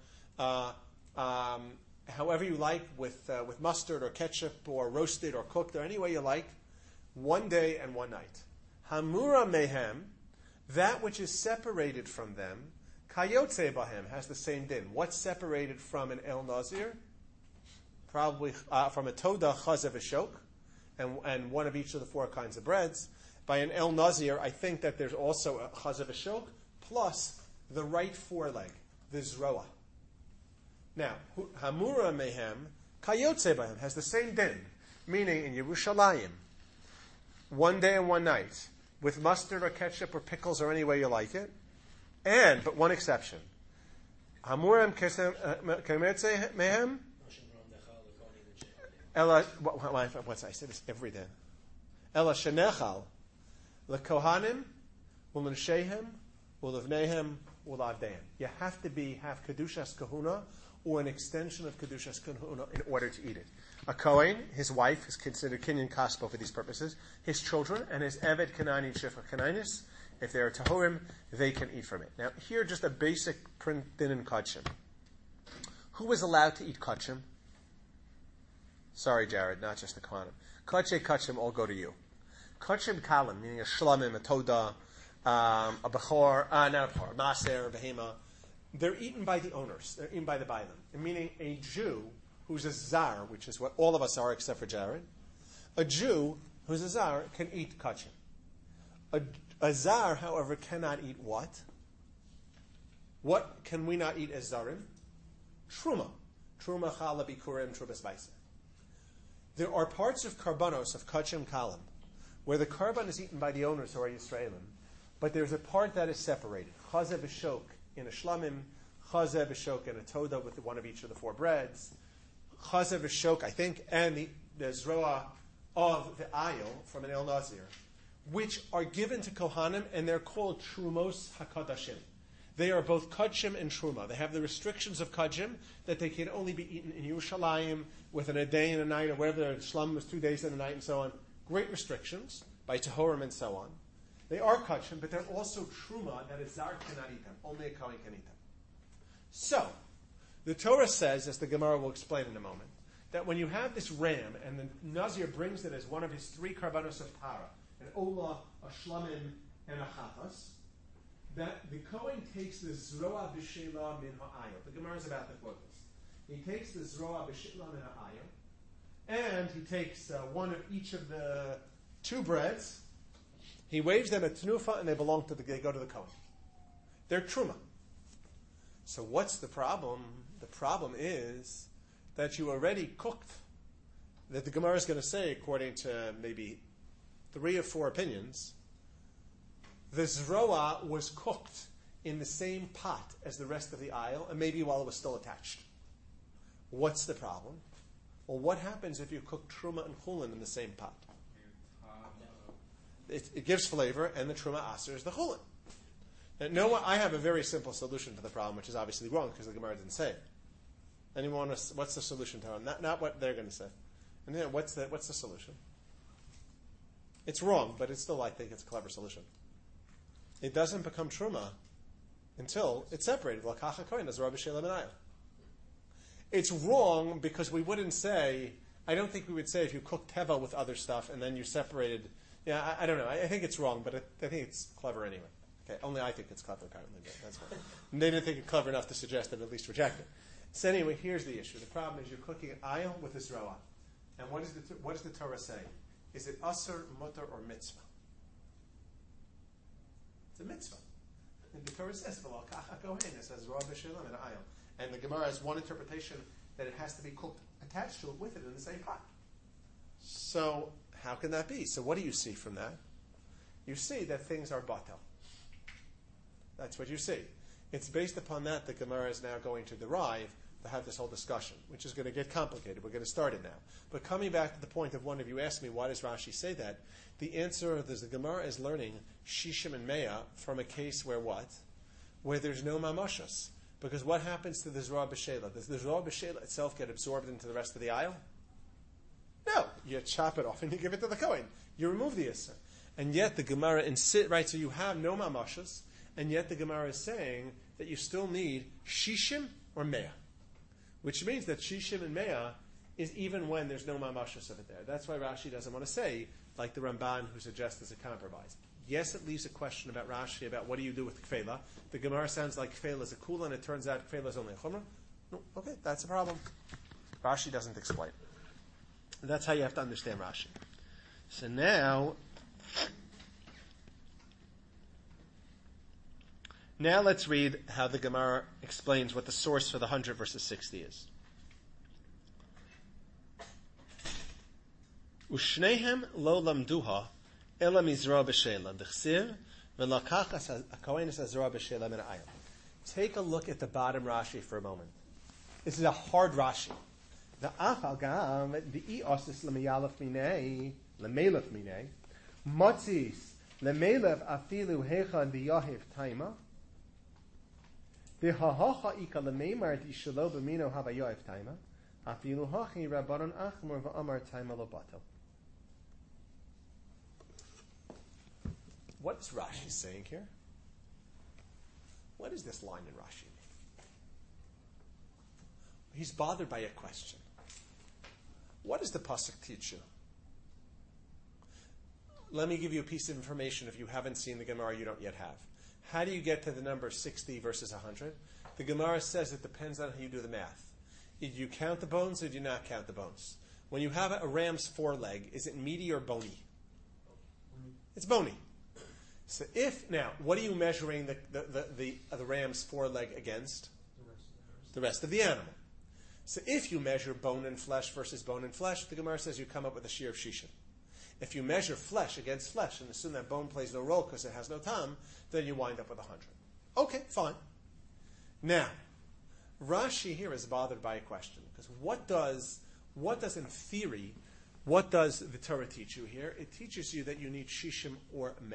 however you like, with mustard or ketchup or roasted or cooked or any way you like, one day and one night. Hamura mehem. That which is separated from them, kayotze bahem, has the same din. What's separated from an El Nazir? Probably from a Toda, Chazev, Shok, and one of each of the 4 kinds of breads. By an El Nazir, I think that there's also a Chazev, Shok, plus the right foreleg, the Zroa. Now, Hamura mehem, kayotze bahem, has the same din, meaning in Yerushalayim, one day and one night, with mustard or ketchup or pickles or any way you like it. But one exception. Hamurim kemetze mehem. Ella, what's I say this every day. Ella shenechal lekohanim u'l'nshehem u'l'vnehem u'l'avdeim. You have to have kedushas kahuna or an extension of kedushas kahuna in order to eat it. A Kohen, his wife, is considered Kinyan Kaspo for these purposes. His children and his Eved Kanani and Shifra Kanainis, if they are Tahorim, they can eat from it. Now, here just a basic print din in Kachim. Who is allowed to eat Kachim? Sorry, Jared, not just the Kohanim. Kachim all go to you. Kachim Kalim, meaning a Shlamim, a Toda, a Bechor, not a Bechor, a Maser, a Behema. They're eaten by the owners. They're eaten by the Bailam. Meaning a Jew who's a Zar, which is what all of us are except for Jared, a Jew who's a Zar can eat Kachim. A Zar, however, cannot eat what? What can we not eat as Zarim? Truma. Truma, Chala, Bikurim, Truma, Spice. There are parts of Karbanos, of Kachim Kalim, where the Karban is eaten by the owners who are Yisraelim, but there's a part that is separated. Chazev Shok in a Shlamim, Chazev Shok in a Toda with one of each of the 4 breads, Chazev Shok, I think, and the Zroa of the Ayil from an El Nazir, which are given to Kohanim, and they're called Trumos HaKadashim. They are both Kachim and Truma. They have the restrictions of Kachim, that they can only be eaten in Yerushalayim within a day and a night, or wherever the Shlum was 2 days and a night, and so on. Great restrictions, by Tahorim and so on. They are Kachim, but they're also Truma, that a Zar cannot eat them. Only a Kohen can eat them. So, the Torah says, as the Gemara will explain in a moment, that when you have this ram, and the Nazir brings it as one of his 3 karbanos of Tara, an Olah, a Shlamim, and a Chafas, that the Kohen takes the Zroa B'Shela Min Ha'ayil. The Gemara is about to quote this. He takes the Zroa B'Shela Min Ha'ayil, and he takes one of each of the 2 breads, he waves them at Tnufa, and they go to the Kohen. They're Truma. So what's the problem? The problem is that you already cooked, that the Gemara is going to say, according to maybe 3 or 4 opinions, the Zroa was cooked in the same pot as the rest of the aisle, and maybe while it was still attached. What's the problem? Well, what happens if you cook Truma and Chulin in the same pot? It gives flavor, and the Truma Aser is the Chulin. Now, I have a very simple solution to the problem, which is obviously wrong because the Gemara didn't say it. Anyone? What's the solution to it? Not what they're going to say. And then what's the solution? It's wrong, but it's still, I think, it's a clever solution. It doesn't become truma until it's separated. It's wrong because we wouldn't say. I don't think we would say if you cook teva with other stuff and then you separated. Yeah, I don't know. I think it's wrong, but I think it's clever anyway. Okay, only I think it's clever apparently. But that's fine. And they didn't think it clever enough to suggest that at least reject it. So anyway, here's the issue. The problem is you're cooking an ayil with a zroa. And what does the Torah say? Is it asur, mutar, or mitzvah? It's a mitzvah. And the Torah says, "V'lo kacha kohen." It says, "Ra b'shelam and ayil." And the Gemara has one interpretation that it has to be cooked attached to it with it in the same pot. So how can that be? So what do you see from that? You see that things are batel. That's what you see. It's based upon that the Gemara is now going to derive to have this whole discussion, which is going to get complicated. We're going to start it now. But coming back to the point of one of you asked me, why does Rashi say that? The answer is the Gemara is learning Shishim and Meah from a case where what? Where there's no mamashas. Because what happens to the Zerah B'Shelah? Does the Zerah B'Shelah itself get absorbed into the rest of the aisle? No. You chop it off and you give it to the Kohen. You remove the Isser. And yet the Gemara right, so you have no mamashas, and yet the Gemara is saying that you still need Shishim or Meah. Which means that Shishim and Meah is even when there's no mamashas of it there. That's why Rashi doesn't want to say, like the Ramban who suggests as a compromise. Yes, it leaves a question about Rashi, about what do you do with Kfela. The Gemara sounds like Kfela is a Kula, and it turns out Kfela is only a Chumrah. No, okay, that's a problem. Rashi doesn't explain. And that's how you have to understand Rashi. So now let's read how the Gemara explains what the source for the 100 versus 60 is. Ushnehem lo lamduha ela mizra b'shela d'chsiv v'lakachas hakohenis hazra b'shela min ha'ayil. Take a look at the bottom Rashi for a moment. This is a hard Rashi. The afal gam the osis lemayalef minei lemelef minei matzis lemelef afilu hechan diyahiv taima. The hahacha ika lemeimar di shelo b'mino havayoiv taima afilu hachi rabbanon achmor v'amar taima lobato. What is Rashi saying here? What is this line in Rashi? He's bothered by a question. What does the pasuk teach you? Let me give you a piece of information. If you haven't seen the Gemara, you don't yet have. How do you get to the number 60 versus 100? The Gemara says it depends on how you do the math. Do you count the bones or do you not count the bones? When you have a ram's foreleg, is it meaty or bony? It's bony. So what are you measuring the ram's foreleg against? The rest of the animal. So if you measure bone and flesh versus bone and flesh, the Gemara says you come up with a shear of Shishim. If you measure flesh against flesh and assume that bone plays no role because it has no tam, then you wind up with 100. Okay, fine. Now, Rashi here is bothered by a question, because what does in theory, what does the Torah teach you here? It teaches you that you need Shishim or Meah.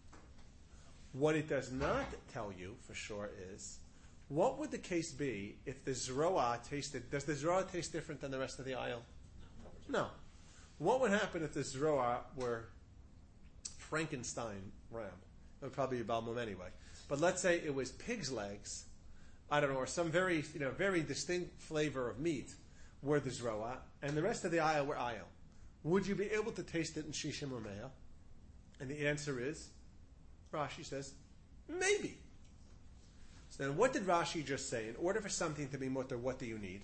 What it does not tell you for sure is, what would the case be if the Zroah tasted, does the Zroah taste different than the rest of the aisle? No. What would happen if the Zroah were Frankenstein ram? It would probably be Balmum anyway. But let's say it was pig's legs, I don't know, or some very, very distinct flavor of meat were the Zroah, and the rest of the aisle were ayil. Would you be able to taste it in Shishim or Meah? And the answer is, Rashi says, maybe. So then what did Rashi just say? In order for something to be mutter, what do you need?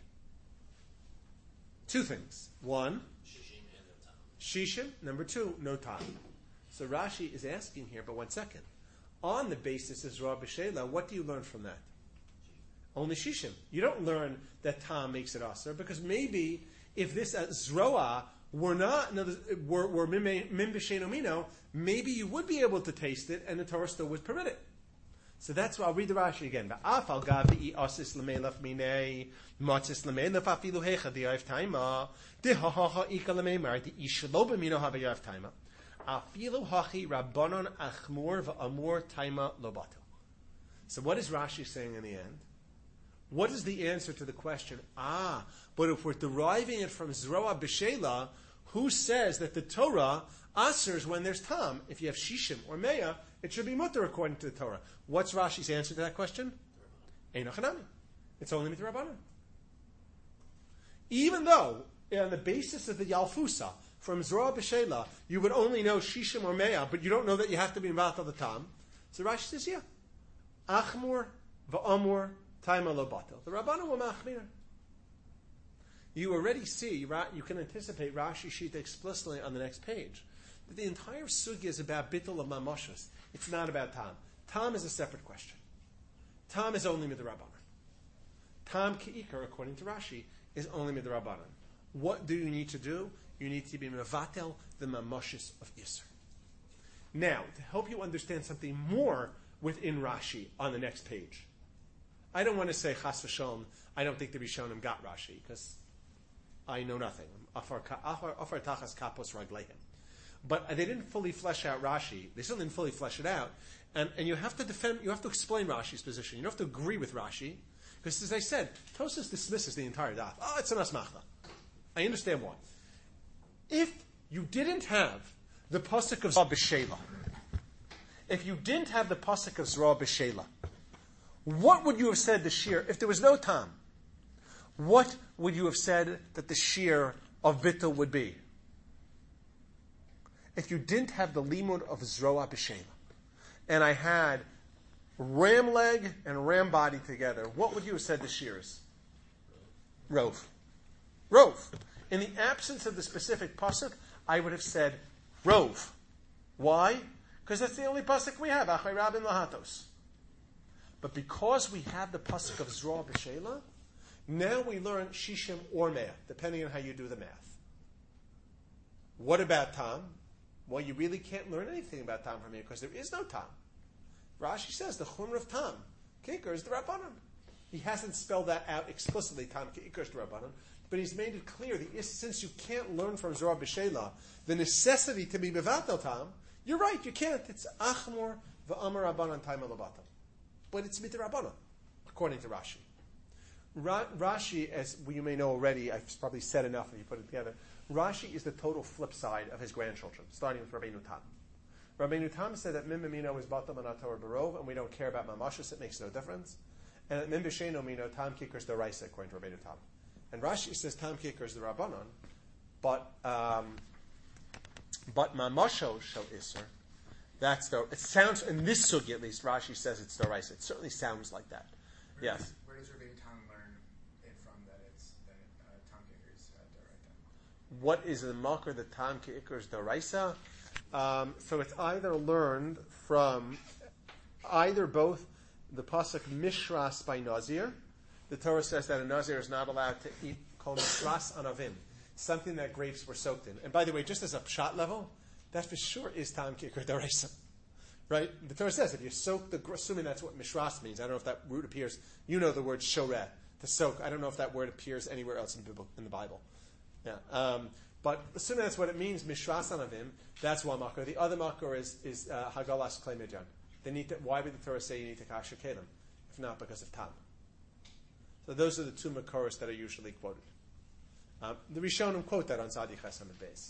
Two things. One, Shishim. Number two, no tam. So Rashi is asking here, but 1 second. On the basis of Zerah B'Shelah, what do you learn from that? Only Shishim. You don't learn that tam makes it aser, because maybe if this Zroah were not, were Min B'Sheino Mino, maybe you would be able to taste it, and the Torah still would permit it. So that's why I'll read the Rashi again. V'afal gavi asis l'melaf minei matzis l'melaf afilu hecha di'ayv taima di'hahaha ika l'meimar di'ishlo b'mino ha'vayav taima afilu hachi rabbanon achmur v'amur taima lobato. So what is Rashi saying in the end? What is the answer to the question? But if we're deriving it from Zroah B'Shelah, who says that the Torah asers when there's tam? If you have Shishim or Meah, it should be mutter according to the Torah. What's Rashi's answer to that question? Eino Chanami. It's only mitzvah. Even though, on the basis of the Yalfusa, from Zroah B'Shelah, you would only know Shishim or Meah, but you don't know that you have to be Matal the tam. So Rashi says, yeah. Achmur v'amur taima lo batel. The Rabbanan will machmir. you already see, you can anticipate Rashi Shita explicitly on the next page. That the entire sugya is about bittul of mamashos. It's not about tam. Tam is a separate question. Tam is only midrabanan. Tam ke'ikar, according to Rashi, is only midrabanan. What do you need to do? You need to be mevatel the mamashos of Yisr. Now, to help you understand something more within Rashi on the next page, I don't want to say chas v'shalom, I don't think the Rishonim got Rashi, because I know nothing. Afar tachas kapos ragleihem. But they didn't fully flesh out Rashi. They still didn't fully flesh it out. And you have to explain Rashi's position. You don't have to agree with Rashi. Because as I said, Tosas dismisses the entire daf. Oh, it's an asmachta. I understand why. If you didn't have the pasuk of Zra B'Shela, if you didn't have the pasuk of Zra B'Shela, what would you have said the shir, if there was no tam? What would you have said that the shir of Bittul would be? If you didn't have the limud of Zroa B'Shela, and I had ram leg and ram body together, what would you have said the shir is? Rov. Rov. In the absence of the specific pasuk, I would have said Rov. Why? Because that's the only pasuk we have, Achay Rabin Lahatos. But because we have the pasuk of Zroa B'Shela, now we learn Shishim or Mea, depending on how you do the math. What about Tam? Well, you really can't learn anything about Tam from here because there is no Tam. Rashi says the Chumra of Tam, Kikar is the Rabbanan. He hasn't spelled that out explicitly, Tam Kikar is the Rabbanan, but he's made it clear that since you can't learn from Zroa B'Shela the necessity to be Mevatel Tam, you're right, you can't. It's Achmor v'Amar Rabbanan Taim Alabatam. But it's Midrabanan, according to Rashi. Rashi, as you may know already, I've probably said enough if you put it together, Rashi is the total flip side of his grandchildren, starting with Rabbeinu Tam. Rabbeinu Tam said that Mim Mino is Batam and Ator Barov, and we don't care about Mamashus, it makes no difference. And that Mim B'Sheno Mino, Tam Kikar is the Raisa, according to Rabbeinu Tam. And Rashi says Tam Kikar is the Rabbanon, but Mamasho Shel Isser, that's the, it sounds, in this sugi at least, Rashi says it's the Raisa. It certainly sounds like that. Yes? Where does Rabbeinu Tam learn it from that it's Tam Kikar is Doraita? What is the makar that Tam Kikar is Doraisa? So it's either learned from both the pasuk Mishras by Nazir. The Torah says that a Nazir is not allowed to eat kol Mishras anavim, something that grapes were soaked in. And by the way, just as a pshat level, that for sure is Tam Kikar Doraisa. Right? The Torah says if you soak assuming that's what Mishras means. I don't know if that root appears. You know the word shoreh, to soak. I don't know if that word appears anywhere else in the Bible. Yeah. But assuming that's what it means, Mishras anavim, that's one makor. The other makor is Hagalas Klei Midyan. They need to, why would the Torah say you need to kasher kelim? If not because of Tam. So those are the two makoros that are usually quoted. The Rishonim quote that on Zadi Chesam and Beis.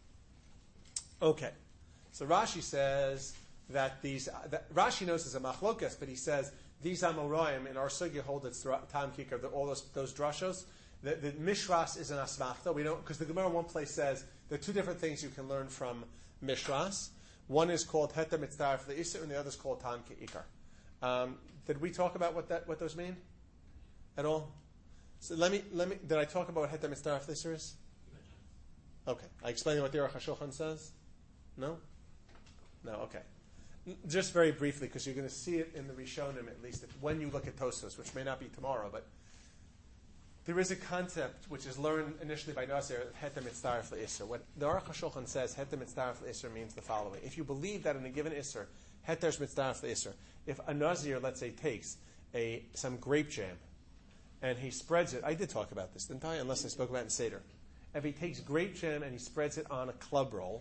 Okay. So Rashi says that Rashi knows there's a machlokas, but he says these Amoraim in our sugya hold it's Tam Kikar, all those drashos. The Mishras is an asmachta. We don't, because the Gemara in one place says there are two different things you can learn from Mishras. One is called Heter Mitzdarif Le'Isser, and the other is called Tam Ke'ikar. Did we talk about what those mean at all? So let me. Did I talk about what Heter Mitzdarif Le'Isser is? Okay, I explained what the Aruch HaShulchan says. No. Okay. Just very briefly, because you're going to see it in the Rishonim at least when you look at Tosfos, which may not be tomorrow, but. There is a concept which is learned initially by Nazir, Heter Mitzdarif Le'Isser. What the Aruch HaShulchan says, Heter Mitzdarif Le'Isser means the following. If you believe that in a given Isser, Heter Mitzdarif Le'Isser, if a Nazir, let's say, takes some grape jam, and he spreads it, I did talk about this, didn't I? Unless I spoke about it in Seder. If he takes grape jam and he spreads it on a club roll,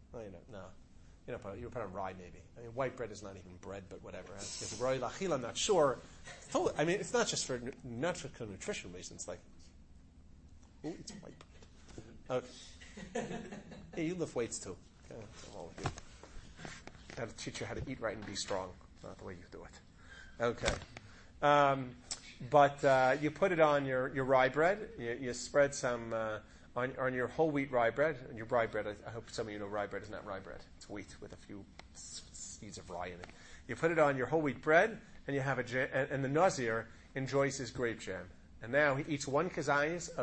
you put on rye maybe. I mean, white bread is not even bread, but whatever. Because rye lachil, I'm not sure. It's not just for nutrition reasons. Like, who eats white bread? Okay. Hey, you lift weights too. Okay, what's wrong with you? Got to teach you how to eat right and be strong. Not the way you do it. Okay. But you put it on your rye bread. You spread some on your whole wheat rye bread. And your rye bread, I hope some of you know rye bread is not rye bread. It's wheat with a few seeds of rye in it. You put it on your whole wheat bread, and you have and the Nazir enjoys his grape jam. And now he eats one kazayas of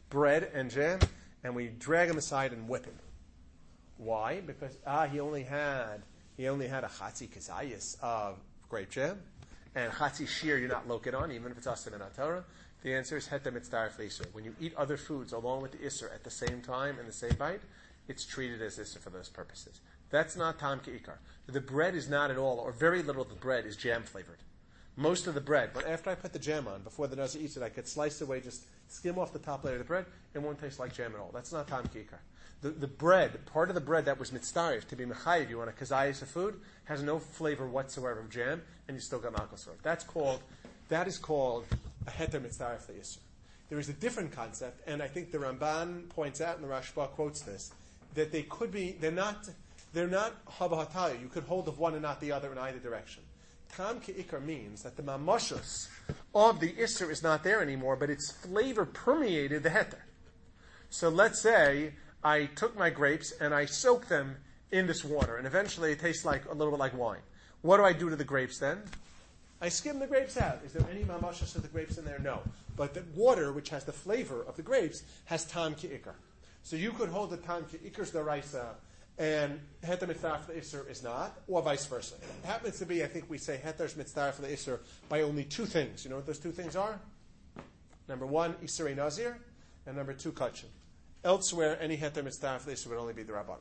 bread and jam, and we drag him aside and whip him. Why? Because he only had a chatzi kazayis of grape jam, and chatzi shir you're not located on, even if it's asim and Torah. The answer is heter mitzdaref leisur. When you eat other foods along with the isser at the same time in the same bite, it's treated as isser for those purposes. That's not tam ke'ikar. The bread is not at all, or very little of the bread is jam flavored. Most of the bread, but after I put the jam on, before the nazir eats it, I could slice away, just skim off the top layer of the bread, it won't taste like jam at all. That's not tam ke'ikar. The bread, part of the bread that was mitzdarif, to be mechayiv, you want a kazayis of food, has no flavor whatsoever of jam, and you still got malchus. That is called a heter mitzdarif le'isur. There is a different concept, and I think the Ramban points out, and the Rashba quotes this, that they're not haba hataya. You could hold of one and not the other in either direction. Tam ke'ikar means that the mamashus of the isser is not there anymore, but its flavor permeated the heter. So let's say I took my grapes and I soaked them in this water, and eventually it tastes like a little bit like wine. What do I do to the grapes then? I skim the grapes out. Is there any mamashus of the grapes in there? No. But the water, which has the flavor of the grapes, has tam ke'ikar. So you could hold the tam ke'ikar's daraisa, and heter mitzdaref le'isur is not, or vice versa. It happens to be, I think we say heter's mitzdaref le'isur by only two things. You know what those two things are? Number one, isurei nazir, and number two, kachim. Elsewhere, any heter mitzdaref le'isur would only be the rabbanon.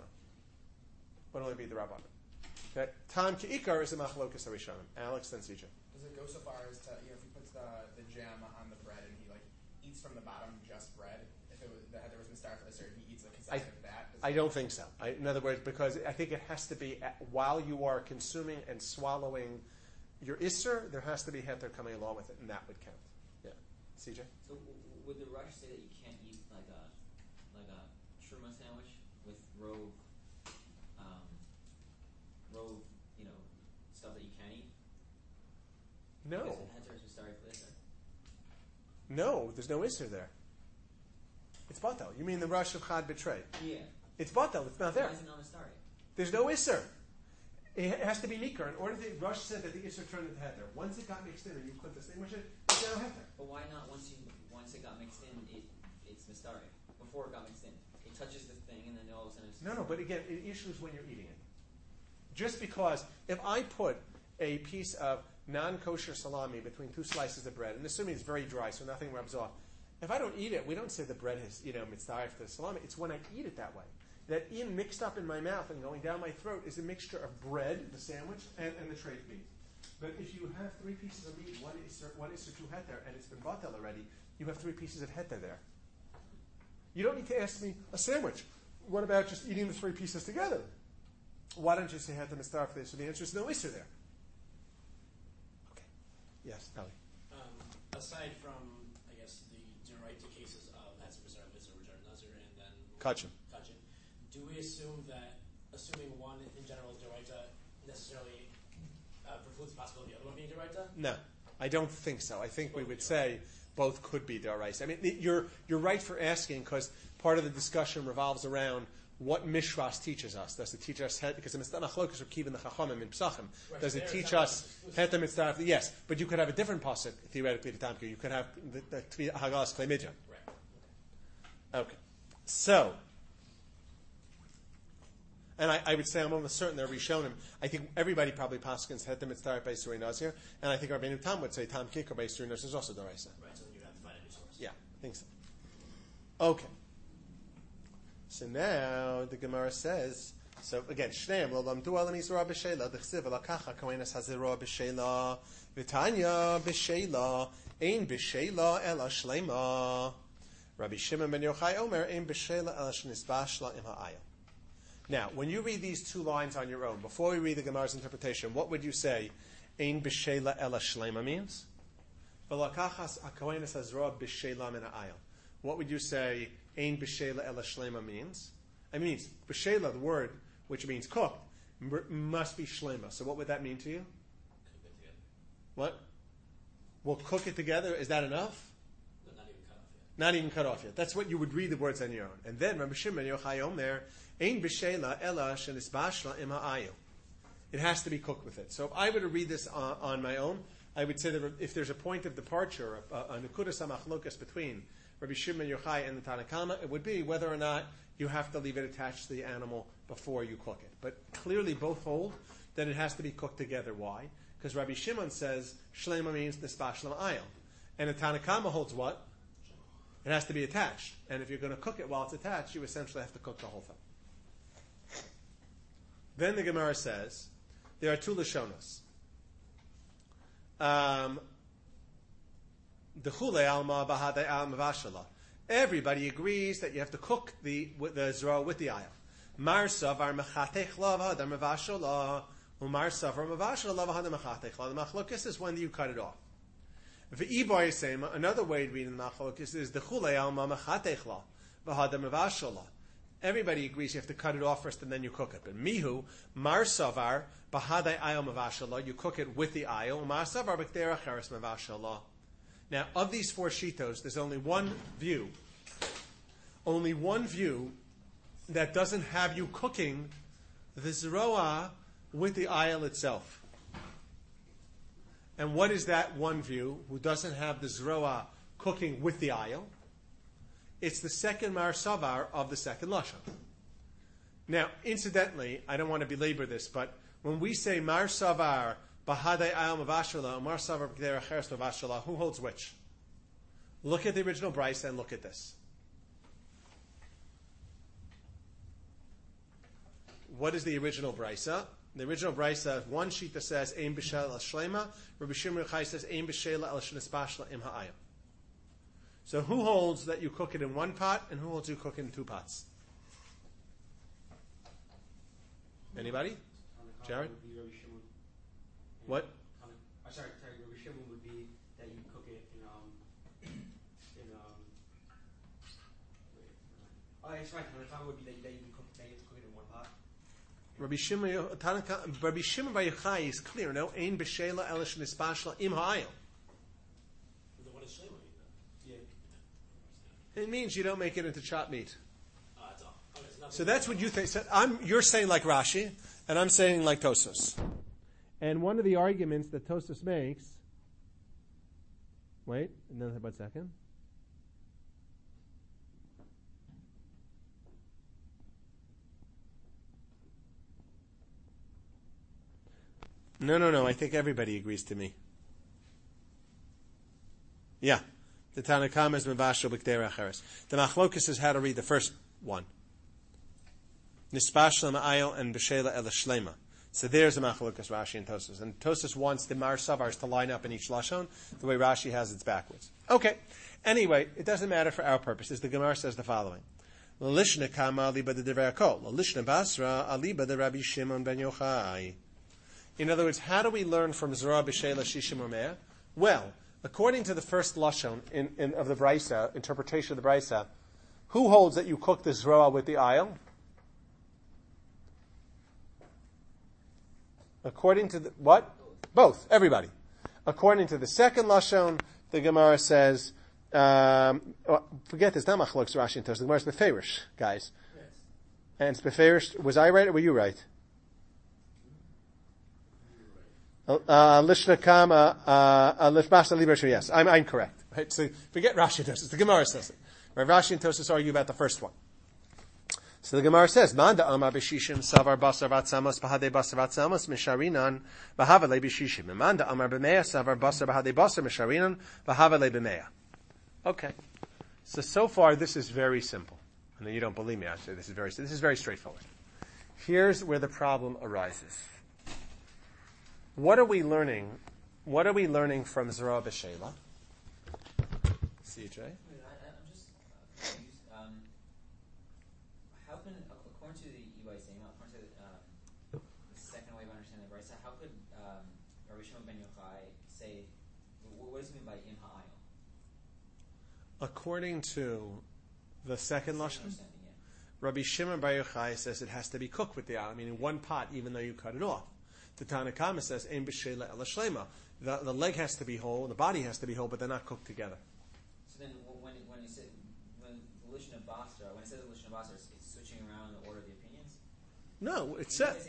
That tam ke'ikar is a machlokas harishonim. Alex, then CJ. Does it go so far as to, if he puts the jam on the bread and he eats from the bottom just bread, if it was the heter was mitzdaref le'isur, he eats a kazayis of that? I don't think so. In other words, because I think it has to be while you are consuming and swallowing your isser, there has to be heter coming along with it, and that would count. Yeah, CJ. So would the Rush say that you can't eat like a truma sandwich with rove, stuff that you can't eat? No. Because the heter is started for this. No, there's no isser there. It's batel. You mean the rush of chad betray? Yeah. It's batel. It's not there. Why is it not a start? There's no isser. It has to be nikar. In order to Rush said that the isser turned into heter. Once it got mixed in and you couldn't distinguish it, it's now heter. But why not once it got mixed in, it's mistari? Before it got mixed in, it touches the thing and then all of a sudden it's No, but again, it issues when you're eating it. Just because if I put a piece of non-kosher salami between two slices of bread, and assuming it's very dry so nothing rubs off, if I don't eat it, we don't say the bread is, mitzdaref to the salami. It's when I eat it that way. That in mixed up in my mouth and going down my throat is a mixture of bread, the sandwich, and the tray meat. But if you have three pieces of meat, one is two heter, and it's been batel already, you have three pieces of heter there. You don't need to ask me a sandwich. What about just eating the three pieces together? Why don't you say heter mitzdaref there? So the answer is no isser there. Okay. Yes, Tali. Aside from, I guess, the Doraita cases of Hetzer B'Sar, Hetzer B'Sar Nazir, and then Kachim. Do we assume that, assuming one in general is Doraita, necessarily precludes the possibility of the other one being Doraita? No, I don't think so. I think we would say both could be Doraisa. I mean, you're right for asking, because part of the discussion revolves around what Mishras teaches us. Does it teach us, because the Mitzvah Machlokas are keeping the Chachamim in Psachim. Does it teach us Heter Mitzvah? Yes, but you could have a different pasuk, theoretically, to Tamke. You could have the Hagalas Klei Midyan. Right. Okay. So, and I would say I'm almost certain they're Rishonim. I think everybody probably paskins Heter Mitzvah by Surei Nazir, and I think Rabbeinu Tam would say Tam Kikar by Surei Nazir is also Doraisa. Right, so then you have to find a new source. Yeah, I think so. Okay. So now the Gemara says, so again, Shneim lo lamdu alam yisra b'sheila, d'chsiv alakacha kohenes hazira b'sheila, v'tanya b'sheila, ein b'sheila ela shlema. Rabbi Shimon ben Yochai Omer, ein b'sheila ela shnisbash la im ha'ayil. Now, when you read these two lines on your own, before we read the Gemara's interpretation, what would you say ein b'sheila ela shlema means? V'lakachas kohenes hazira b'sheila min ha'ayil. What would you say ein b'sheila ela shlema means? It means b'sheila, the word which means cooked, must be shlema. So what would that mean to you? Cook it together. What? We'll cook it together. Is that enough? But not even cut off yet. Not even cut off yet. That's what you would read the words on your own. And then Rabbi Shimon Yochai Omer, ein b'sheila ela shenisbashla im ha'ayil. It has to be cooked with it. So if I were to read this on my own, I would say that if there's a point of departure, a nekudas hamachlokas between Rabbi Shimon Yochai and the Tanna Kama, it would be whether or not you have to leave it attached to the animal before you cook it. But clearly both hold that it has to be cooked together. Why? Because Rabbi Shimon says Shlema means Nispa Shlema Ayil. And the Tanna Kama holds what? It has to be attached. And if you're going to cook it while it's attached, you essentially have to cook the whole thing. Then the Gemara says, there are two Lashonos. Everybody agrees that you have to cook the zroa with the ayil. Mar savar mechatech lava hadar mevashala, umar savar mevashala lava hadar mechatech lava. The machlokas is when you cut it off. V'iboy sema, another way to read in the machlokas is the chulei alma mechatech la v'hadar mevashala. Everybody agrees you have to cut it off first and then you cook it. But mihu mar savar bahadai ayil mevashala, you cook it with the ayil. Umar savar b'kdei acheres mevashala. Now, of these four shitos, there's only one view that doesn't have you cooking the zroa with the ayil itself. And what is that one view who doesn't have the zroa cooking with the ayil? It's the second mar savar of the second lashon. Now, incidentally, I don't want to belabor this, but when we say mar savar bahadei ayil mavashala, mar savar b'kdei acheres mavashala, who holds which? Look at the original Brisa and look at this. What is the original Brisa? The original Brisa, one sheet that says Ein b'shela el shlema, Rabbi Shimon Yochai says Ein b'shela el shenispashla im ha'ayim. So who holds that you cook it in one pot, and who holds you cook it in two pots? Anybody? Jared? What? Sorry, Rabbi Shimon would be that you cook it in it's right. Tanakama would be that you have to cook it in one pot. Rabbi Shimon Bar Yochai is clear. No, Ein b'shela el shenispashla im ha'ayil. What does Shlema mean then? It means you don't make it into chopped meat. That's all. Okay, So that's what you think. So you're saying like Rashi, and I'm saying like Tosfos. And one of the arguments that Tosfos makes. Wait, another about a second. No. I think everybody agrees to me. Yeah. The Tanna Kama is Mevashel B'Kdei Acheres. The Machlokas is how to read the first one. Nispashla Ma'ayil and B'Shela El Shlema. So there's a Machlokas, Rashi and Tosfos. And Tosfos wants the Mar Savars to line up in each Lashon. The way Rashi has it's backwards. Okay. Anyway, it doesn't matter for our purposes. The Gemara says the following. L'lishna Kama aliba de Devrei Kol. L'lishna Basra aliba de Rabbi Shimon ben Yochai. In other words, how do we learn from Zerah B'Shela Shishim Umeh? Well, according to the first Lashon of the Brisa, interpretation of the Brisa, who holds that you cook the Zerah with the ayil? According to what? Both. Everybody. According to the second Lashon, the Gemara says, forget this, not Machlokes Rashi and Tosfos. The Gemara is Beferish, guys. Yes. And it's Beferish. Was I right or were you right? Lishna Kama, Lishbasa Liberation, yes. I'm correct. Right? So forget Rashi and Tosfos. The Gemara says it. Right? Rashi and Tosfos argue about the first one. So the Gemara says, Manda Amar B'Shishim Savar Basar Vatzamos Bahadei Basar Vatzamos Misharinan Bahavale B'Shishim. Manda Amar B'Meya Savar Basar Bahadei Basar Misharinan Bahavale B'Meya. Okay. So far this is very simple. And then you don't believe me, I say this is very straightforward. Here's where the problem arises. What are we learning? What are we learning from Zerah B'Shela? CJ? I'm just confused. How can, according to the Ibai saying, according to the second way of understanding the Brisa, how could Rabbi Shimon ben Yochai say, what does he mean by im ha'ayil? According to the second Lashon, Yeah. Rabbi Shimon Bar Yochai says it has to be cooked with the ayil, meaning one pot, even though you cut it off. The Tanna Kama says, Ein b'shela el shlema. The leg has to be whole, the body has to be whole, but they're not cooked together. So then, when you say when the Lishna Basra, when it says the Lishna Basra, it's switching around the order of the opinions. No, it says.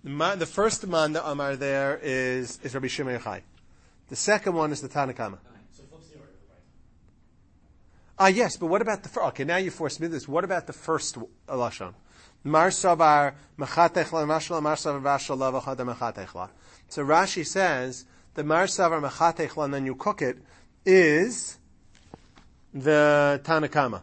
The first man that Amar there is Rabbi Shimon Yochai. The second one is the Tanakama. So it flips the order, right? Yes, but what about the first? Okay, now you forced me this. What about the first lashon? Mar savar mechatechla mashla mar savar v'ashla v'chada mechatechla. So Rashi says the mar savar mechatechla, and then you cook it, is the Tanakama.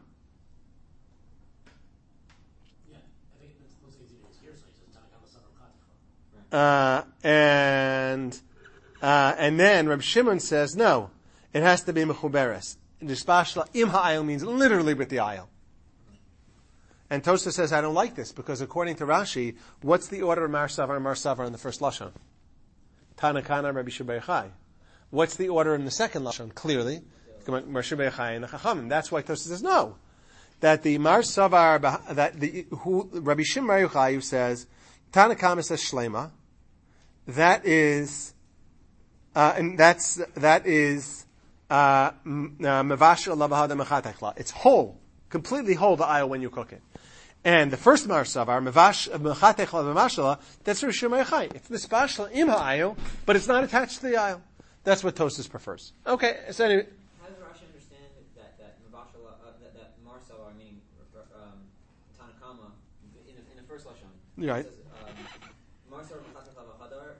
Yeah, I think it looks like it's here, so he says Tanakama Savar Chatechla. And then Reb Shimon says no, it has to be mechuberes. Dispashla im ha'ayil means literally with the ayil. And Tosfos says I don't like this because according to Rashi, what's the order of Mar Savar in the first lashon? Tanakana Rabbi Shimon Yochai. What's the order in the second lashon? Clearly, Mar Shimon Yochai and the Chachamim. That's why Tosfos says no. That the Mar Savar, Rabbi Shimon Yochai says Tanakama says Shlema. That is. And that is mevashel lavahada mechatechla. It's whole, completely whole, the aisle when you cook it. And the first mar savar mechatechla v'mashela, that's Rosh Yochai. It's mispashel im ha'aisle, but it's not attached to the aisle. That's what Tosfos prefers. Okay, so anyway. How does Rashi understand that mevashel that mar savar meaning Tanakama in the first lashon? Right. It says, mar savar mechatechla v'chadar.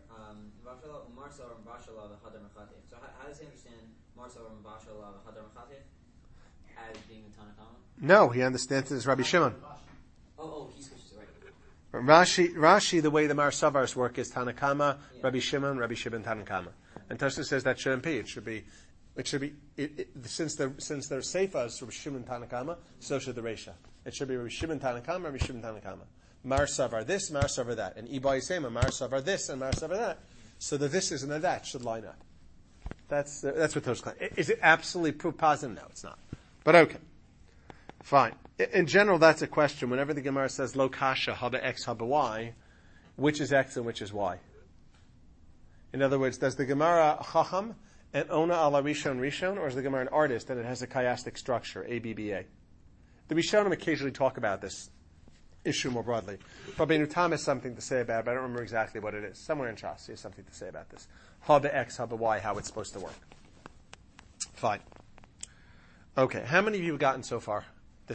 So how does he understand Marsav Mabashal Hadar Mechatech as being the Tanakama? No, he understands it as Rabbi Shimon. He switches it right. Rashi, the way the Marsavars work is Tanakama, Rabbi Shimon, Tanakama. And Tosfos says that shouldn't be. It should be, since their Seifa is Rabbi Shimon Tanakama, so should the Reisha. It should be Rabbi Shimon Tanakama, Rabbi Shimon Tanakama. Marsavar this, Marsavar that. And Ibai Sema, Marsavar this and Marsavar that. So the this and the that should line up. That's what Tosfos claims. Is it absolutely proof positive? No, it's not. But okay. Fine. In general, that's a question. Whenever the Gemara says, lo kasha, haba x, haba y, which is x and which is y? In other words, does the Gemara chacham and ona ala rishon, or is the Gemara an artist and it has a chiastic structure, ABBA? The Rishonim occasionally talk about this issue more broadly. Rabbeinu Tam has something to say about it, but I don't remember exactly what it is. Somewhere in Shas, he has something to say about this. Haba X, Haba Y, how it's supposed to work. Fine. Okay, how many of you have gotten so far?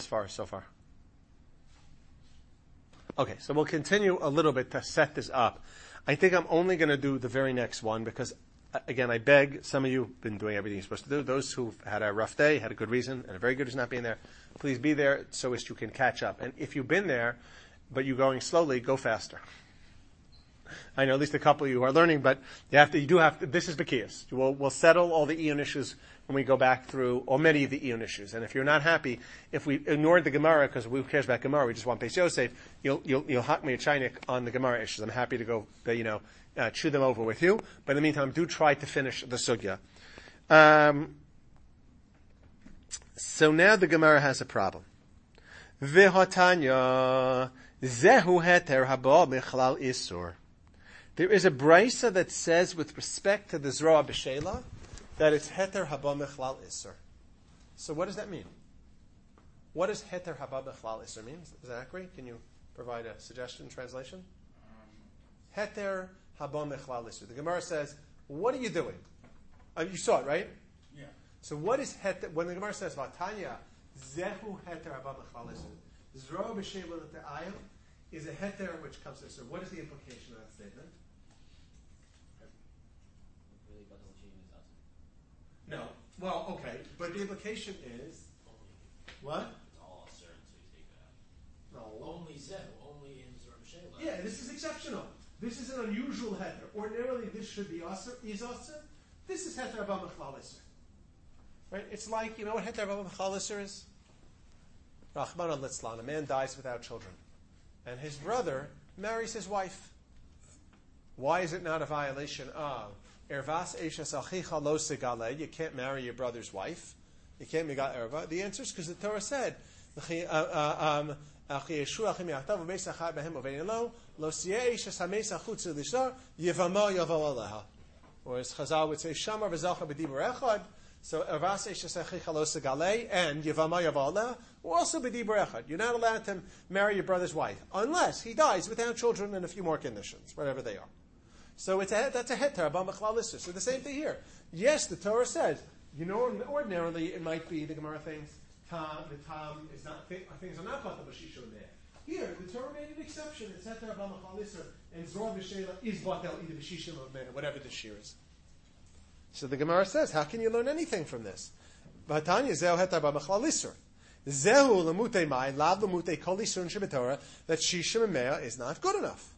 Okay, so we'll continue a little bit to set this up. I think I'm only going to do the very next one because, again, I beg, some of you have been doing everything you're supposed to do. Those who've had a rough day, had a good reason, and a very good reason not being there, please be there so as you can catch up. And if you've been there, but you're going slowly, go faster. I know at least a couple of you are learning, but you do have to, this is Bekias. We'll settle all the Iyun issues when we go back through, or many of the Iyun issues. And if you're not happy, if we ignored the Gemara, because who cares about Gemara, we just want Beis Yosef, you'll hack me a chinik on the Gemara issues. I'm happy to go, chew them over with you. But in the meantime, do try to finish the Sugya. So now the Gemara has a problem. V'hotanya zehu heter haba michlal isur. There is a brisa that says, with respect to the Zroa B'Sheila, that it's heter haba michlal isur. So what does that mean? What does heter haba michlal isur mean? Zachary, can you provide a suggestion, translation? Heter haba michlal isur. The Gemara says, what are you doing? You saw it, right? Yeah. So what is heter? When the Gemara says, Vatanya, zehu heter haba michlal isur. Zroa B'Sheila l'te'ayim is a heter which comes to isur. What is the implication of that statement? No. Well, okay. But the implication is, what? It's all certain, so you take that out. No. Only Zehu, only in Zerah Shayla. Yeah, this is exceptional. This is an unusual heter. Ordinarily, this should be aser, is aser. This is heter abba mechlal iser. Right? It's like, you know what heter abba mechlal iser is? Rahman al-Litzlan. A man dies without children. And his brother marries his wife. Why is it not a violation of Ervas Eishes Achicha Lo Segale? You can't marry your brother's wife. You can't make Erva. The answer is because the Torah said, whereas Chazal would say, Shamar v'zacha b'dibur echad. So Arvase Shesechicha Lo Segale and Yavama Yavala will also be Dibur Echad. You're not allowed to marry your brother's wife unless he dies without children and a few more conditions, whatever they are. So that's a heter about Mechlal Isser. So the same thing here. Yes, the Torah says, ordinarily it might be, the Gemara thinks, the Tam is not, things are not Batal B'Shisha there. Here, the Torah made an exception. It's heter about Mechlal Isser, and Zorah B'Sheila is Batal either B'Shisha or Meir, whatever the shear is. So the Gemara says, how can you learn anything from this? V'hatanya Zehu heter about Mechlal Isser. Zehu Lamutei Mai, Lav Lamutei Kol Isser and Shebetorah, that Shishim and Meir is not good enough.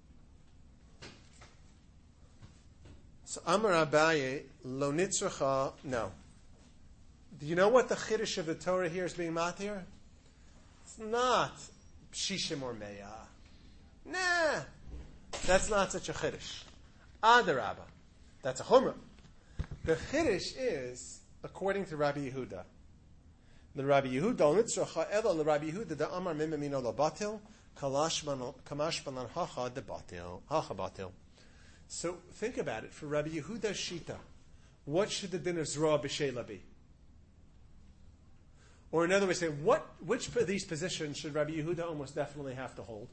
So Amar Abaye Lo Nitzracha, no. Do you know what the chiddush of the Torah here is being mat here? It's not Shishim or Meya. Nah. That's not such a chiddush. Adarabba. That's a chumrah. The chiddush is, according to Rabbi Yehuda, the Rabbi Yehuda, Nitzracha Elo, the Rabbi Yehuda, the Amar Mimamino Lo Batil, Kamash Banan Hacha de Batil, Hacha Batil. So think about it. For Rabbi Yehuda's Shita, what should the din of Zroa B'Sheila be? Or in other words, say, which of these positions should Rabbi Yehuda almost definitely have to hold?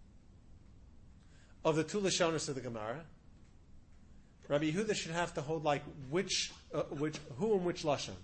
Of the two Lashonos of the Gemara, Rabbi Yehuda should have to hold like who and which Lashon?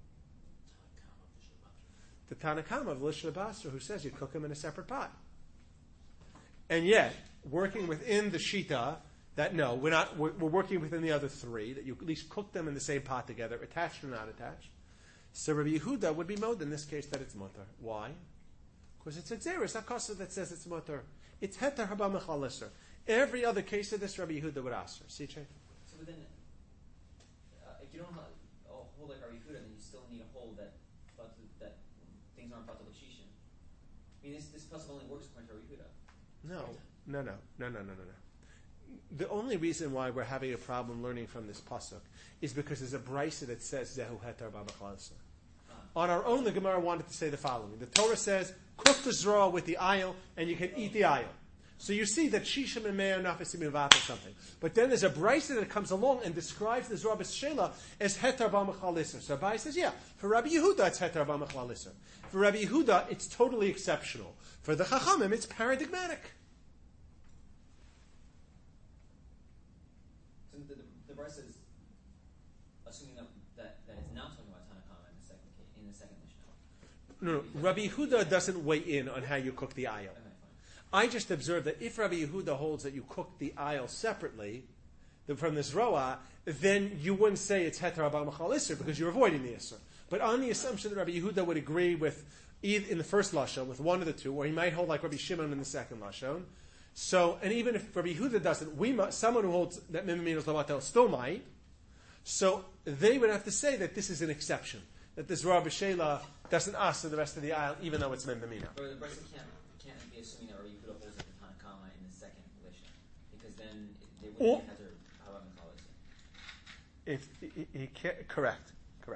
The Tanakama of Lishna Basra, who says you cook them in a separate pot. And yet, working within the Shita, that no, we're working within the other three, that you at least cook them in the same pot together, attached or not attached. So Rabbi Yehuda would be mode in this case that it's mutter. Why? Because it's a xeris, not kasa that says it's mutter. It's heter haba mechal iser. Every other case of this, Rabbi Yehuda would ask her. See, Chay? So then, if you don't hold like Rabbi Yehuda, then you still need a hold that things aren't batal b'shishim. I mean, this puzzle only works according to Rabbi Yehuda. No. The only reason why we're having a problem learning from this pasuk is because there's a brisa that says zehu heter b'mechalasa. On our own, the Gemara wanted to say the following: the Torah says, "Cook the zroa with the ayil, and you can eat the ayil." So you see that Shishim and Meir nafasim mivat or something. But then there's a brisa that comes along and describes the zroa b'shela as heter b'mechalisa. So Abai says, "Yeah, for Rabbi Yehuda it's heter b'mechalisa. For Rabbi Yehuda it's totally exceptional. For the Chachamim it's paradigmatic." The verse is assuming that it's not talking about Tanakama in the second Mishnah. No. Rabbi Yehuda doesn't weigh in on how you cook the ayil. Okay, I just observed that if Rabbi Yehuda holds that you cook the ayil separately from this roa, then you wouldn't say it's heter haba mechal iser because you're avoiding the iser. But on the assumption that Rabbi Yehuda would agree with either in the first lashon with one of the two, or he might hold like Rabbi Shimon in the second lashon. So, and even if Rabbi Yehuda doesn't, someone who holds that mimaminos lavatel still might. So they would have to say that this is an exception, that this Rabbi Shela doesn't ask the rest of the aisle, even though it's mimamina. But the person can't be assuming that Rabbi Yehuda holds it to Tanakama in the second relation, because then they wouldn't have to how about If he can't, correct.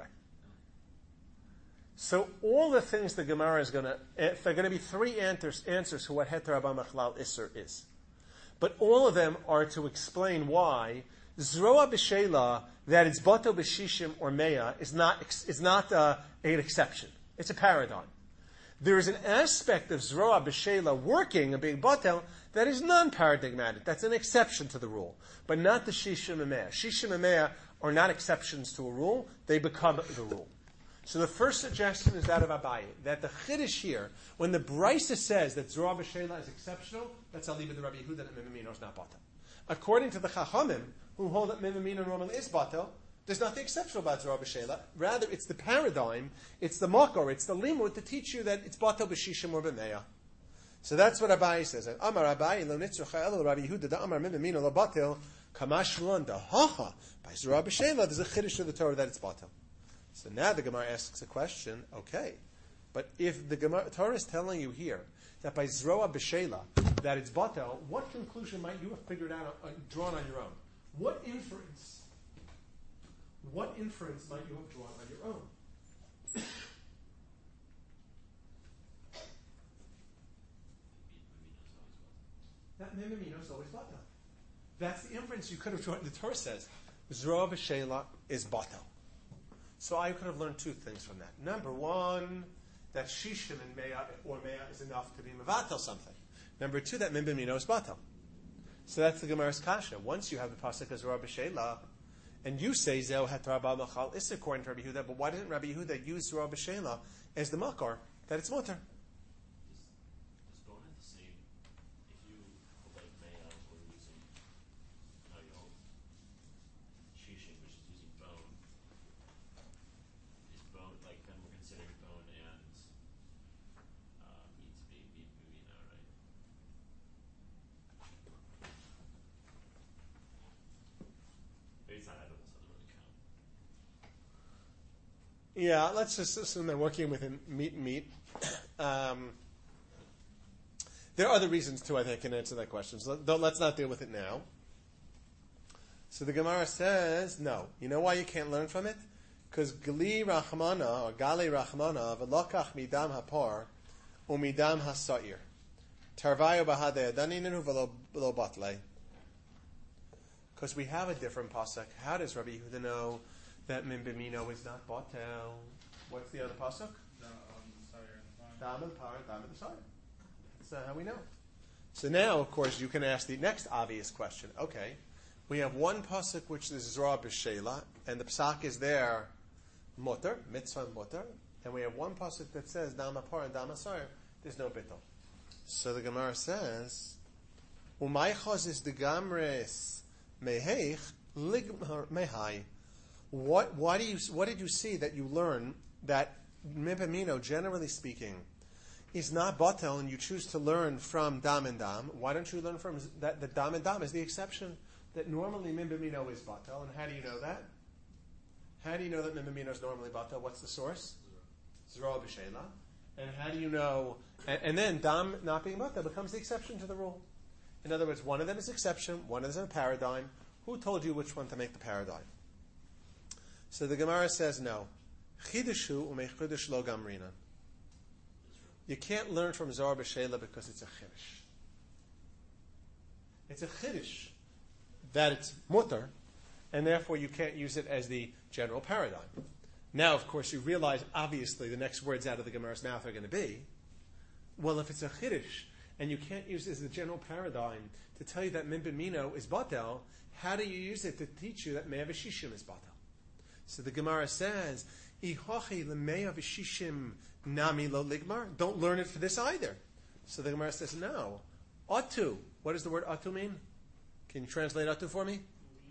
So all the things the Gemara is going to, if there are going to be three answers to what heter haba mechlal iser is, but all of them are to explain why zroa b'shela, that it's bato b'shishim or meya, is not an exception. It's a paradigm. There is an aspect of zroa b'shela working and being batel that is non-paradigmatic. That's an exception to the rule, but not the shishim and meya. Shishim and meya are not exceptions to a rule; they become the rule. So the first suggestion is that of Abaye, that the chiddush here, when the brisa says that Zroa B'Shela is exceptional, that's Aliba the Rabbi Yehuda that Mimamino is not batel. According to the Chachamim, who hold that Mimamino normally is batel, there's nothing exceptional about Zroa B'Shela. Rather, it's the paradigm, it's the makor, it's the limud to teach you that it's batel b'shishim or b'meya. So that's what Abaye says. Amar Abaye lo nitzrucha elo Rabbi Yehuda da Amar Mimamino lo batel kamash v'lon da hacha by Zroa B'Shela. There's a chiddush of the Torah that it's batel. So now the Gemara asks a question, okay, but if the Torah is telling you here that by Zroa B'Shela, that it's batel, what conclusion might you have figured out, drawn on your own? What inference might you have drawn on your own? That Mimamino is always batel. That's the inference you could have drawn. The Torah says, Zroa B'Shela is batel. So I could have learned two things from that. Number one, that shishim and meya or meya is enough to be mevatel something. Number two, that min b'mino is batel. So that's the Gemara's kasha. Once you have the pasuk as Rabbi Shela, and you say zeu hetar ba machal is according to Rabbi Yehuda, but why didn't Rabbi Yehuda use Rabbi Shela as the makar that it's mutter? Does bone have the same? If you hold like meya or using how you hold shishim, which is using bone, is bone like then we're considering bone and meat to be meat movie now, right? Maybe it's not edible, so it doesn't really count. Yeah, let's just assume they're working within meat and meat. There are other reasons too, I think, can answer that question. So let's not deal with it now. So the Gemara says, no. You know why you can't learn from it? Because Gali Rachmana or Gali Rachmana v'lokach midam hapar umidam hasair tarvayo bahadeh daninenu v'lo batle. Because we have a different pasuk. How does Rabbi Yehuda know that min b'mino is not batel? What's the other pasuk? Dam and par, dam and the That's how we know. So now, of course, you can ask the next obvious question. Okay, we have one pasuk which is Zra b'Shela, and the psak is there, mutter, mitzvah mutter, and we have one pasuk that says dam par and dam asar. There's no bittul. So the Gemara says, "Umaychaz is the gamres meheich ligmar mehai." What did you see that you learn that mipamino, generally speaking, is not batel, and you choose to learn from dam and dam? Why don't you learn from that? The dam and dam is the exception. That normally mipamino is batel, and how do you know that? How do you know that mipamino is normally batel? What's the source? Zra b'Shela. And how do you know? And then dam not being batel becomes the exception to the rule. In other words, one of them is exception, one of them is a paradigm. Who told you which one to make the paradigm? So the Gemara says no. Chidushu umechidush lo gamrina. You can't learn from Zara b'Shela because it's a chiddush. It's a chiddush that it's mutter, and therefore you can't use it as the general paradigm. Now, of course, you realize obviously the next words out of the Gemara's mouth are going to be, well, if it's a chiddush and you can't use it as the general paradigm to tell you that min b'mino is batel, how do you use it to teach you that me'ah v'shishim is batel? So the Gemara says, "Ihochi leme'ah v'shishim nami lo ligmar." Don't learn it for this either. So the Gemara says, "No, atu." What does the word atu mean? Can you translate atu for me?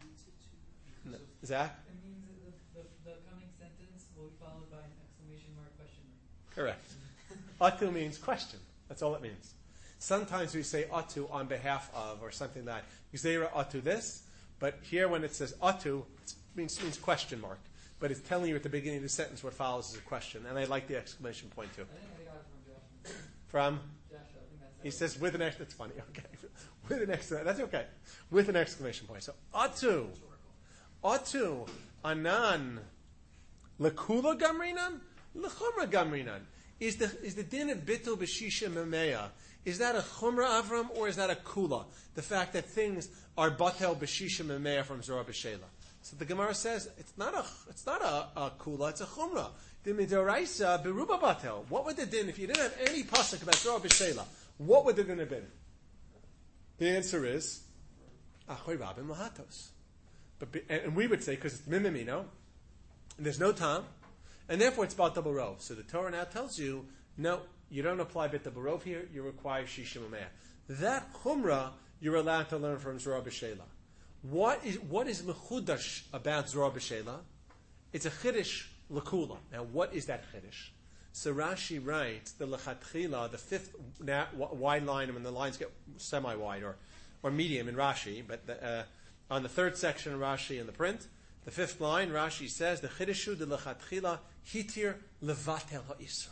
No. Zach? It means that the coming sentence will be followed by an exclamation mark, question mark. Correct. Atu means question. That's all it means. Sometimes we say atu on behalf of or something like that. Yuzera atu this, but here when it says atu, it means question mark. But it's telling you at the beginning of the sentence what follows is a question. And I like the exclamation point too. I think I got it from Josh. From? Josh, I think that's He says with an exclamation. That's funny. Okay. With an exclamation. That's okay. With an exclamation point. So atu. Atu. Anan. Lekula gamrinan? Lechumra gamrinan. Is the din of bitul b'shisha memeya, is that a chumra avram or is that a kula? The fact that things are batel b'shisha memeya from Zora b'shela. So the Gemara says it's not a kula, it's a chumra. The midoraisa beruba batel. What would the din if you didn't have any pasuk about Zora b'shela? What would the din have been? The answer is achoy rabim lahatos. And we would say because it's mimimino, and there's no time. And therefore, it's about double rov. So the Torah now tells you, no, you don't apply bit double rov here. You require shishim u'meah. That chumrah you're allowed to learn from Zora b'Shela. What is mechudash about Zora b'Shela? It's a chiddush lekula. Now, what is that chiddush? So Rashi writes the lechatchila, the fifth wide line, and when the lines get semi-wide or medium in Rashi, but on the third section of Rashi in the print. The fifth line, Rashi says, the chidushu de lechatchila hitir levatel ha'isur.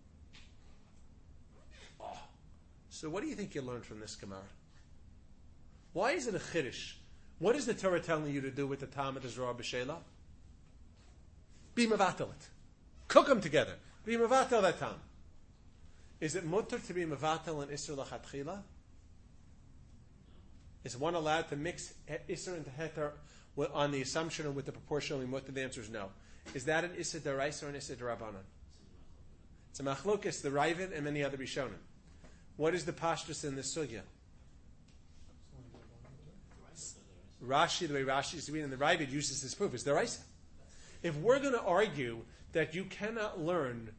Oh. So what do you think you learned from this Gemara? Why is it a chiddush? What is the Torah telling you to do with the Tam of the Zora b'Shela? Be mevatel it. Cook them together. Be mevatel that Tam. Is it mutter to be mevatel and isur lechatchila? Is one allowed to mix isur into heter on the assumption or with the proportional limut? The answer is no. Is that an Issa Daraisa or an Issa Darabanan? It's a Machlokes, the Ravid, and many other Rishonim. What is the pashtus in this sugya? Rashi, the way Rashi is reading, and the Ravid uses this proof, is Daraisa. If we're going to argue that you cannot learn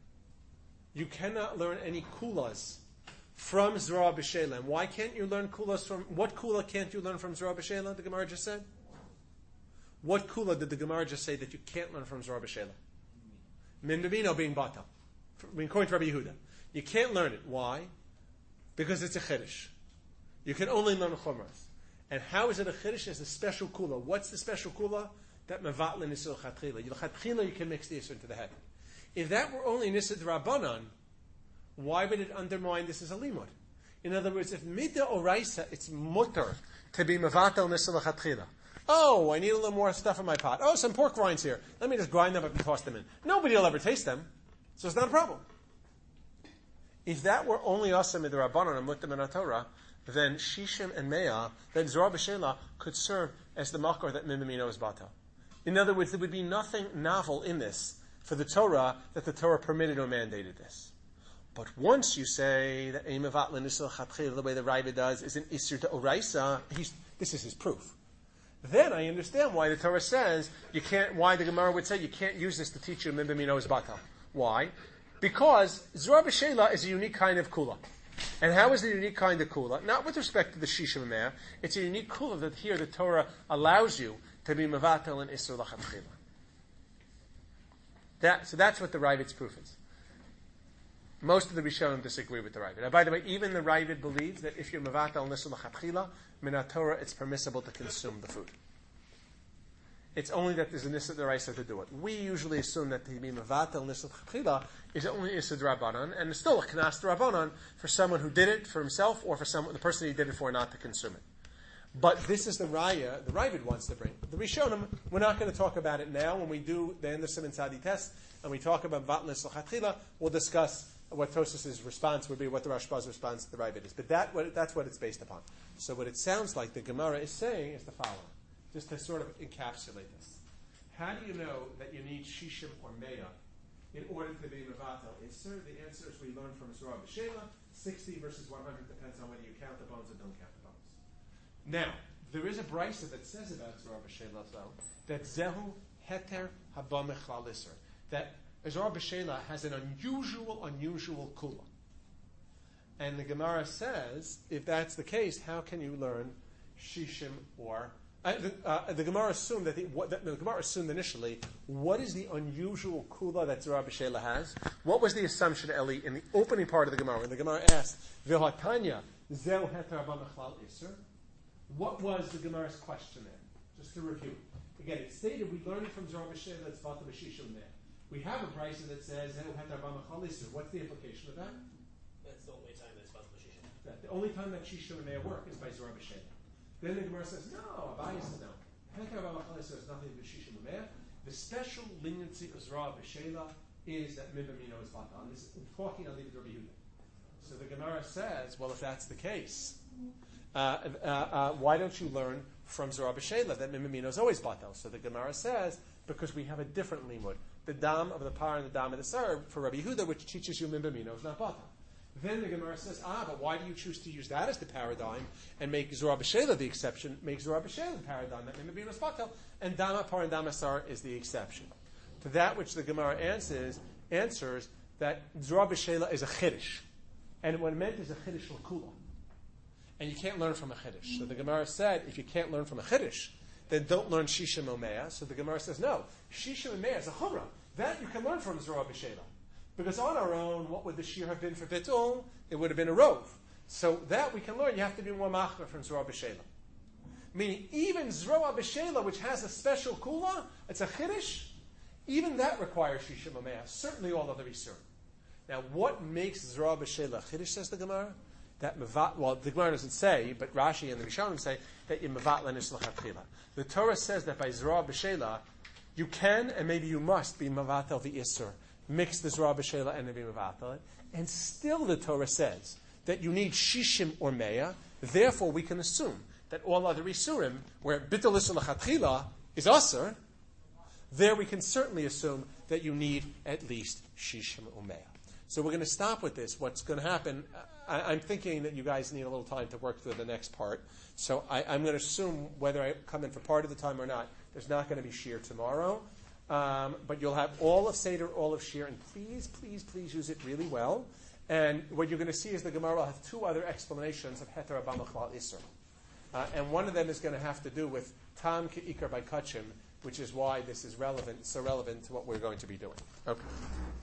any kulas from Zerah B'Shelah, why can't you learn kulas from, what kula can't you learn from Zerah B'Shelah, the Gemara just said? What kula did the Gemara just say that you can't learn from Zerah B'Shelah? Min B'Mino being Batal. According to Rabbi Yehuda. You can't learn it. Why? Because it's a Chiddush. You can only learn Chumras. And how is it a Chiddush? It's a special kula. What's the special kula? That Mevatla Nisil Chatchila. Chatchila you can mix the Yisr into the head. If that were only Nisid Rabbanan, why would it undermine this as a limud? In other words, if Midda Oraisa, it's mutter to be Mevatel Nisil Chatchila. Oh, I need a little more stuff in my pot. Oh, some pork rinds here. Let me just grind them up and toss them in. Nobody will ever taste them. So it's not a problem. If that were only Asam in the Rabbanon and Mutam and Torah, then Shishim and Meah, then Zerah B'Shelah could serve as the makor that Mimimino is Bata. In other words, there would be nothing novel in this for the Torah that the Torah permitted or mandated this. But once you say that Eimavat L'Nisel Chatchil, the way the Ravid does, is an Isur to Oraisa, this is his proof. Then I understand why the Torah says you can't. Why the Gemara would say you can't use this to teach you Mimimino is Bata. Why? Because Zerah B'Shelah is a unique kind of kula. And how is the unique kind of kula? Not with respect to the Shishim Meah. It's a unique kula that here the Torah allows you to be Mavatel and Isur L'Chatchila. So that's what the Ravid's proof is. Most of the Rishonim disagree with the Ravid. Now, by the way, even the Ravid believes that if you're Mavatel and Isur L'Chatchila, Minat Torah, it's permissible to consume the food. It's only that there's a Nisa D'Oraisa to do it. We usually assume that the Mavatel Nisa D'Chila is only Nisa D'Rabbanan, and it's still a Knas D'Rabbanan for someone who did it for himself or for the person he did it for not to consume it. But this is the Raya the Ravid wants to bring. The Rishonim, we're not going to talk about it now. When we do the Anderson and Sadi test, and we talk about Mavatel Nisa D'Chila, we'll discuss what Tosas' response would be, what the Rashba's response to the Ravid is. But that's what it's based upon. So what it sounds like the Gemara is saying is the following. Just to sort of encapsulate this. How do you know that you need Shishim or Meah in order to be Mavatel Isser? The answer is we learn from Zerah B'Shelah, 60 versus 100 depends on whether you count the bones or don't count the bones. Now, there is a brisa that says about Zerah B'Shelah, though, that Zehu Heter Haba Mechlal Isser. That Zerah B'Shelah has an unusual kula. And the Gemara says, if that's the case, how can you learn Shishim or the Gemara assumed the Gemara assumed initially, what is the unusual kula that Zerah B'Shelah has? What was the assumption, Eli, in the opening part of the Gemara? When the Gemara asked, V'hatanya zeu heter haba mechlal iser? What was the Gemara's question there? Just to review. Again, it stated we learned from Zerah B'Shelah that's Bata B'Shishim there. We have a brisa that says zeu heter haba mechlal iser. What's the implication of that? That's the only time that's Bata B'Shishim. The only time that Shishim may work is by Zerah B'Shelah. Then the Gemara says, no, Abaye says no. Heter haba mechlal iser has nothing to do with Shishim Umeah. The special leniency of Zerah B'Shelah is that Mibamino is Bata. And this is talking on Rabbi Yehuda. So the Gemara says, well, if that's the case, why don't you learn from Zerah B'Shelah that Mibamino is always Bata? So the Gemara says, because we have a different limud. The dam of the par and the dam of the sar for Rabbi Yehuda, which teaches you Mibamino is not Bata. Then the Gemara says, but why do you choose to use that as the paradigm and make Zerah B'Shelah the exception? Make Zerah B'Shelah the paradigm that Mibamino is Bata, and dama par and dama sar is the exception. To that which the Gemara answers that Zerah B'Shelah is a chiddush. And what it meant is a chiddush l'kula. And you can't learn from a chiddush. So the Gemara said, if you can't learn from a chiddush, then don't learn Shishim Umeah. So the Gemara says, no, Shishim Umeah is a chumrah. That you can learn from Zerah B'Shelah. Because on our own, what would the shir have been for Bitul? It would have been a rov. So that we can learn, you have to be more machmer from Zerah B'Shelah. Meaning, even Zerah B'Shelah, which has a special kula, it's a chiddush, even that requires Shishim Umeah. Certainly all other Yisur. Now, what makes Zerah B'Shelah chiddush, says the Gemara? The Gemara doesn't say, but Rashi and the Rishonim say that you mevat l'nis l'chatchila. The Torah says that by Zerah B'Shelah, you can and maybe you must be mevatel v'isur. Mix the Zerah B'Shelah and be mevatel. And still the Torah says that you need Shishim or Meah. Therefore, we can assume that all other Isurim, where bitul l'chatchila is usher, there we can certainly assume that you need at least shishim u'mea. So we're going to stop with this. What's going to happen, I'm thinking that you guys need a little time to work through the next part. So I'm going to assume whether I come in for part of the time or not, there's not going to be shir tomorrow. But you'll have all of Seder, all of shir, and please, please, please use it really well. And what you're going to see is the Gemara will have two other explanations of Heter Abba Machal Isser. And one of them is going to have to do with Tam Ke'ikar by Kachim, which is why this is relevant, so relevant to what we're going to be doing. Okay.